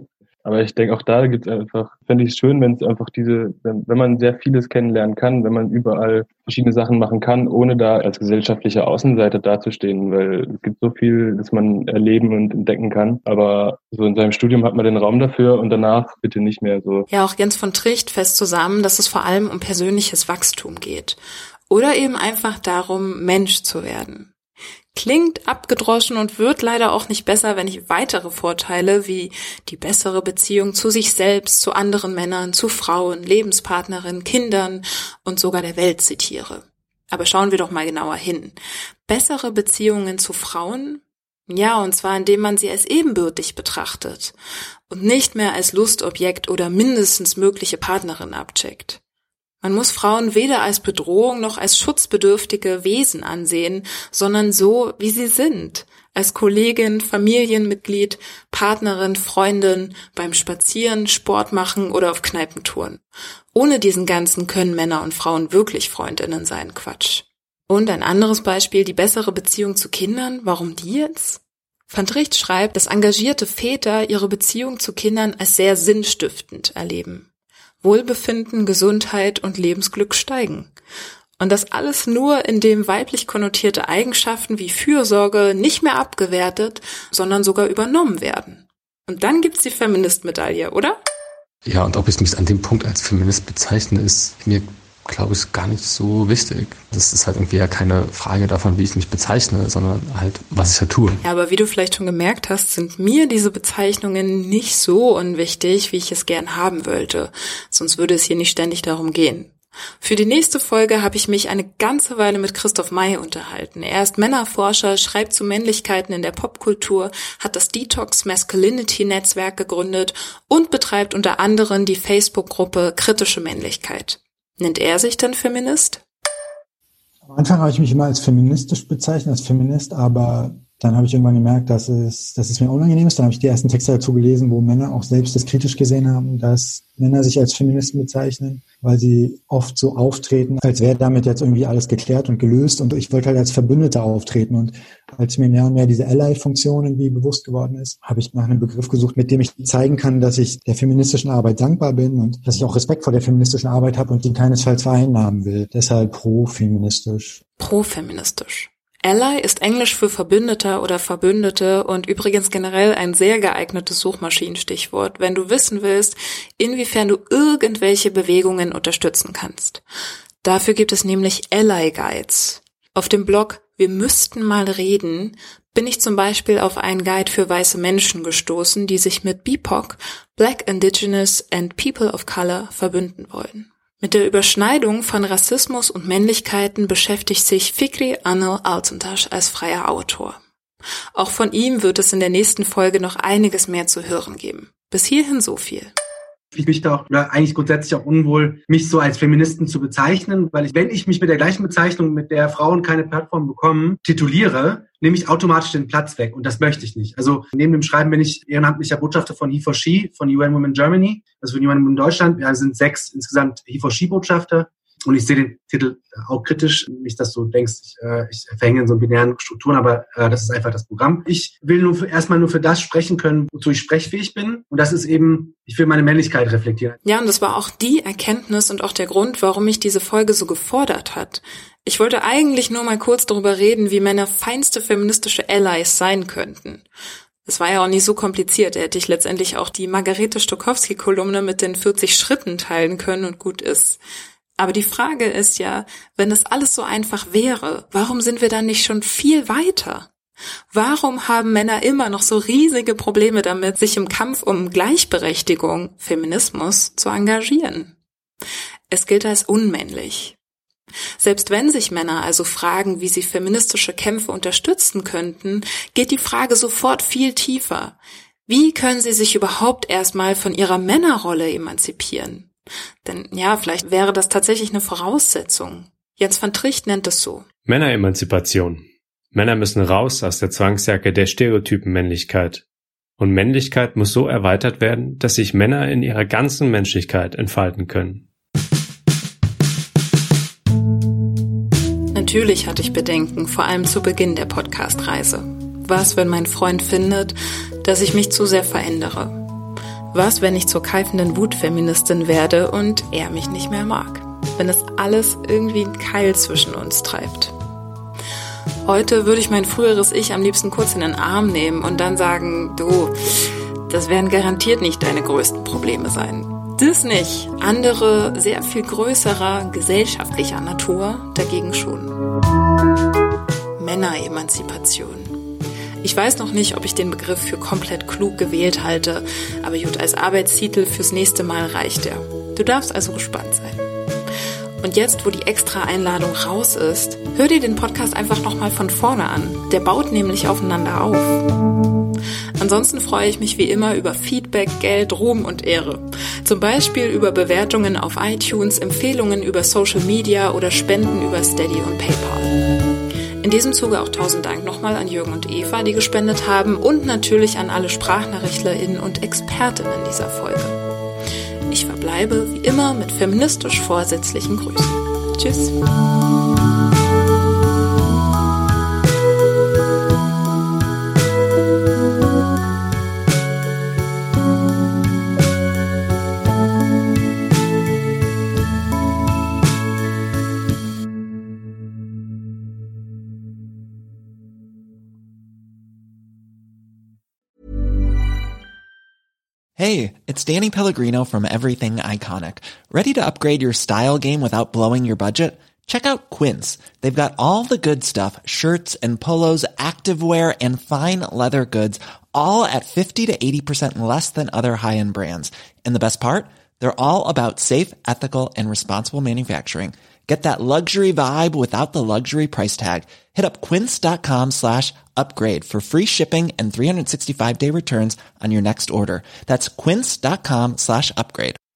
Aber ich denke, auch da gibt es einfach, fände ich es schön, wenn es einfach diese, wenn, wenn man sehr vieles kennenlernen kann, wenn man überall verschiedene Sachen machen kann, ohne da als gesellschaftliche Außenseiter dazustehen, weil es gibt so viel, das man erleben und entdecken kann. Aber so in seinem Studium hat man den Raum dafür und danach bitte nicht mehr so. Ja, auch Jens von Tricht fasst zusammen, dass es vor allem um persönliches Wachstum geht. Oder eben einfach darum, Mensch zu werden. Klingt abgedroschen und wird leider auch nicht besser, wenn ich weitere Vorteile wie die bessere Beziehung zu sich selbst, zu anderen Männern, zu Frauen, Lebenspartnerinnen, Kindern und sogar der Welt zitiere. Aber schauen wir doch mal genauer hin. Bessere Beziehungen zu Frauen? Ja, und zwar indem man sie als ebenbürtig betrachtet und nicht mehr als Lustobjekt oder mindestens mögliche Partnerin abcheckt. Man muss Frauen weder als Bedrohung noch als schutzbedürftige Wesen ansehen, sondern so, wie sie sind. Als Kollegin, Familienmitglied, Partnerin, Freundin, beim Spazieren, Sport machen oder auf Kneipentouren. Ohne diesen Ganzen können Männer und Frauen wirklich Freundinnen sein, Quatsch. Und ein anderes Beispiel, die bessere Beziehung zu Kindern. Warum die jetzt? Van Tricht schreibt, dass engagierte Väter ihre Beziehung zu Kindern als sehr sinnstiftend erleben. Wohlbefinden, Gesundheit und Lebensglück steigen. Und das alles nur, indem weiblich konnotierte Eigenschaften wie Fürsorge nicht mehr abgewertet, sondern sogar übernommen werden. Und dann gibt's die Feminist-Medaille, oder? Ja, und ob ich mich an dem Punkt als Feminist bezeichne, ist mir, glaube ich, gar nicht so wichtig. Das ist halt irgendwie ja keine Frage davon, wie ich mich bezeichne, sondern halt, was ich ja tue. Ja, aber wie du vielleicht schon gemerkt hast, sind mir diese Bezeichnungen nicht so unwichtig, wie ich es gern haben wollte. Sonst würde es hier nicht ständig darum gehen. Für die nächste Folge habe ich mich eine ganze Weile mit Christoph May unterhalten. Er ist Männerforscher, schreibt zu Männlichkeiten in der Popkultur, hat das Detox Masculinity Netzwerk gegründet und betreibt unter anderem die Facebook-Gruppe Kritische Männlichkeit. Nennt er sich denn Feminist? Am Anfang habe ich mich immer als feministisch bezeichnet, als Feminist, aber dann habe ich irgendwann gemerkt, dass es, dass es mir unangenehm ist. Dann habe ich die ersten Texte dazu gelesen, wo Männer auch selbst das kritisch gesehen haben, dass Männer sich als Feministen bezeichnen, weil sie oft so auftreten, als wäre damit jetzt irgendwie alles geklärt und gelöst. Und ich wollte halt als Verbündeter auftreten. Und als mir mehr und mehr diese Ally-Funktion irgendwie bewusst geworden ist, habe ich nach einem Begriff gesucht, mit dem ich zeigen kann, dass ich der feministischen Arbeit dankbar bin und dass ich auch Respekt vor der feministischen Arbeit habe und die keinesfalls vereinnahmen will. Deshalb pro-feministisch. Pro-feministisch. Ally ist Englisch für Verbündeter oder Verbündete und übrigens generell ein sehr geeignetes Suchmaschinenstichwort, wenn du wissen willst, inwiefern du irgendwelche Bewegungen unterstützen kannst. Dafür gibt es nämlich Ally Guides. Auf dem Blog Wir müssten mal reden bin ich zum Beispiel auf einen Guide für weiße Menschen gestoßen, die sich mit B I P O C, Black, Indigenous and People of Color, verbünden wollen. Mit der Überschneidung von Rassismus und Männlichkeiten beschäftigt sich Fikri Anıl Altıntaş als freier Autor. Auch von ihm wird es in der nächsten Folge noch einiges mehr zu hören geben. Bis hierhin so viel. Ich mich da auch, oder eigentlich grundsätzlich auch unwohl, mich so als Feministen zu bezeichnen, weil ich, wenn ich mich mit der gleichen Bezeichnung, mit der Frauen keine Plattform bekommen, tituliere, nehme ich automatisch den Platz weg und das möchte ich nicht. Also neben dem Schreiben bin ich ehrenamtlicher Botschafter von He for She, von U N Women Germany, also von U N Women Deutschland. Wir sind sechs insgesamt He for She Botschafter. Und ich sehe den Titel auch kritisch. Nicht, dass du denkst, ich, äh, ich verhänge in so binären Strukturen, aber äh, das ist einfach das Programm. Ich will nur für, erstmal nur für das sprechen können, wozu ich sprechfähig bin. Und das ist eben, ich will meine Männlichkeit reflektieren. Ja, und das war auch die Erkenntnis und auch der Grund, warum mich diese Folge so gefordert hat. Ich wollte eigentlich nur mal kurz darüber reden, wie Männer feinste feministische Allies sein könnten. Es war ja auch nicht so kompliziert. Da hätte ich letztendlich auch die Margarete Stokowski-Kolumne mit den vierzig Schritten teilen können und gut ist. Aber die Frage ist ja, wenn das alles so einfach wäre, warum sind wir dann nicht schon viel weiter? Warum haben Männer immer noch so riesige Probleme damit, sich im Kampf um Gleichberechtigung, Feminismus, zu engagieren? Es gilt als unmännlich. Selbst wenn sich Männer also fragen, wie sie feministische Kämpfe unterstützen könnten, geht die Frage sofort viel tiefer. Wie können sie sich überhaupt erstmal von ihrer Männerrolle emanzipieren? Denn ja, vielleicht wäre das tatsächlich eine Voraussetzung. Jens van Tricht nennt es so. Männeremanzipation. Männer müssen raus aus der Zwangsjacke der Stereotypen-Männlichkeit. Und Männlichkeit muss so erweitert werden, dass sich Männer in ihrer ganzen Menschlichkeit entfalten können. Natürlich hatte ich Bedenken, vor allem zu Beginn der Podcast-Reise. Was, wenn mein Freund findet, dass ich mich zu sehr verändere? Was, wenn ich zur keifenden Wutfeministin werde und er mich nicht mehr mag? Wenn es alles irgendwie einen Keil zwischen uns treibt. Heute würde ich mein früheres Ich am liebsten kurz in den Arm nehmen und dann sagen, du, das werden garantiert nicht deine größten Probleme sein. Das nicht. Andere, sehr viel größerer, gesellschaftlicher Natur dagegen schon. Männeremanzipation. Ich weiß noch nicht, ob ich den Begriff für komplett klug gewählt halte, aber gut, als Arbeitstitel fürs nächste Mal reicht er. Du darfst also gespannt sein. Und jetzt, wo die extra Einladung raus ist, hör dir den Podcast einfach nochmal von vorne an. Der baut nämlich aufeinander auf. Ansonsten freue ich mich wie immer über Feedback, Geld, Ruhm und Ehre. Zum Beispiel über Bewertungen auf iTunes, Empfehlungen über Social Media oder Spenden über Steady und PayPal. In diesem Zuge auch tausend Dank nochmal an Jürgen und Eva, die gespendet haben, und natürlich an alle SprachnachrichtlerInnen und Expertinnen dieser Folge. Ich verbleibe wie immer mit feministisch vorsätzlichen Grüßen. Tschüss. Hey, it's Danny Pellegrino from Everything Iconic. Ready to upgrade your style game without blowing your budget? Check out Quince. They've got all the good stuff, shirts and polos, activewear, and fine leather goods, all at fifty to eighty percent less than other high-end brands. And the best part? They're all about safe, ethical, and responsible manufacturing. Get that luxury vibe without the luxury price tag. Hit up quince.com slash upgrade for free shipping and three sixty-five day returns on your next order. That's quince.com slash upgrade.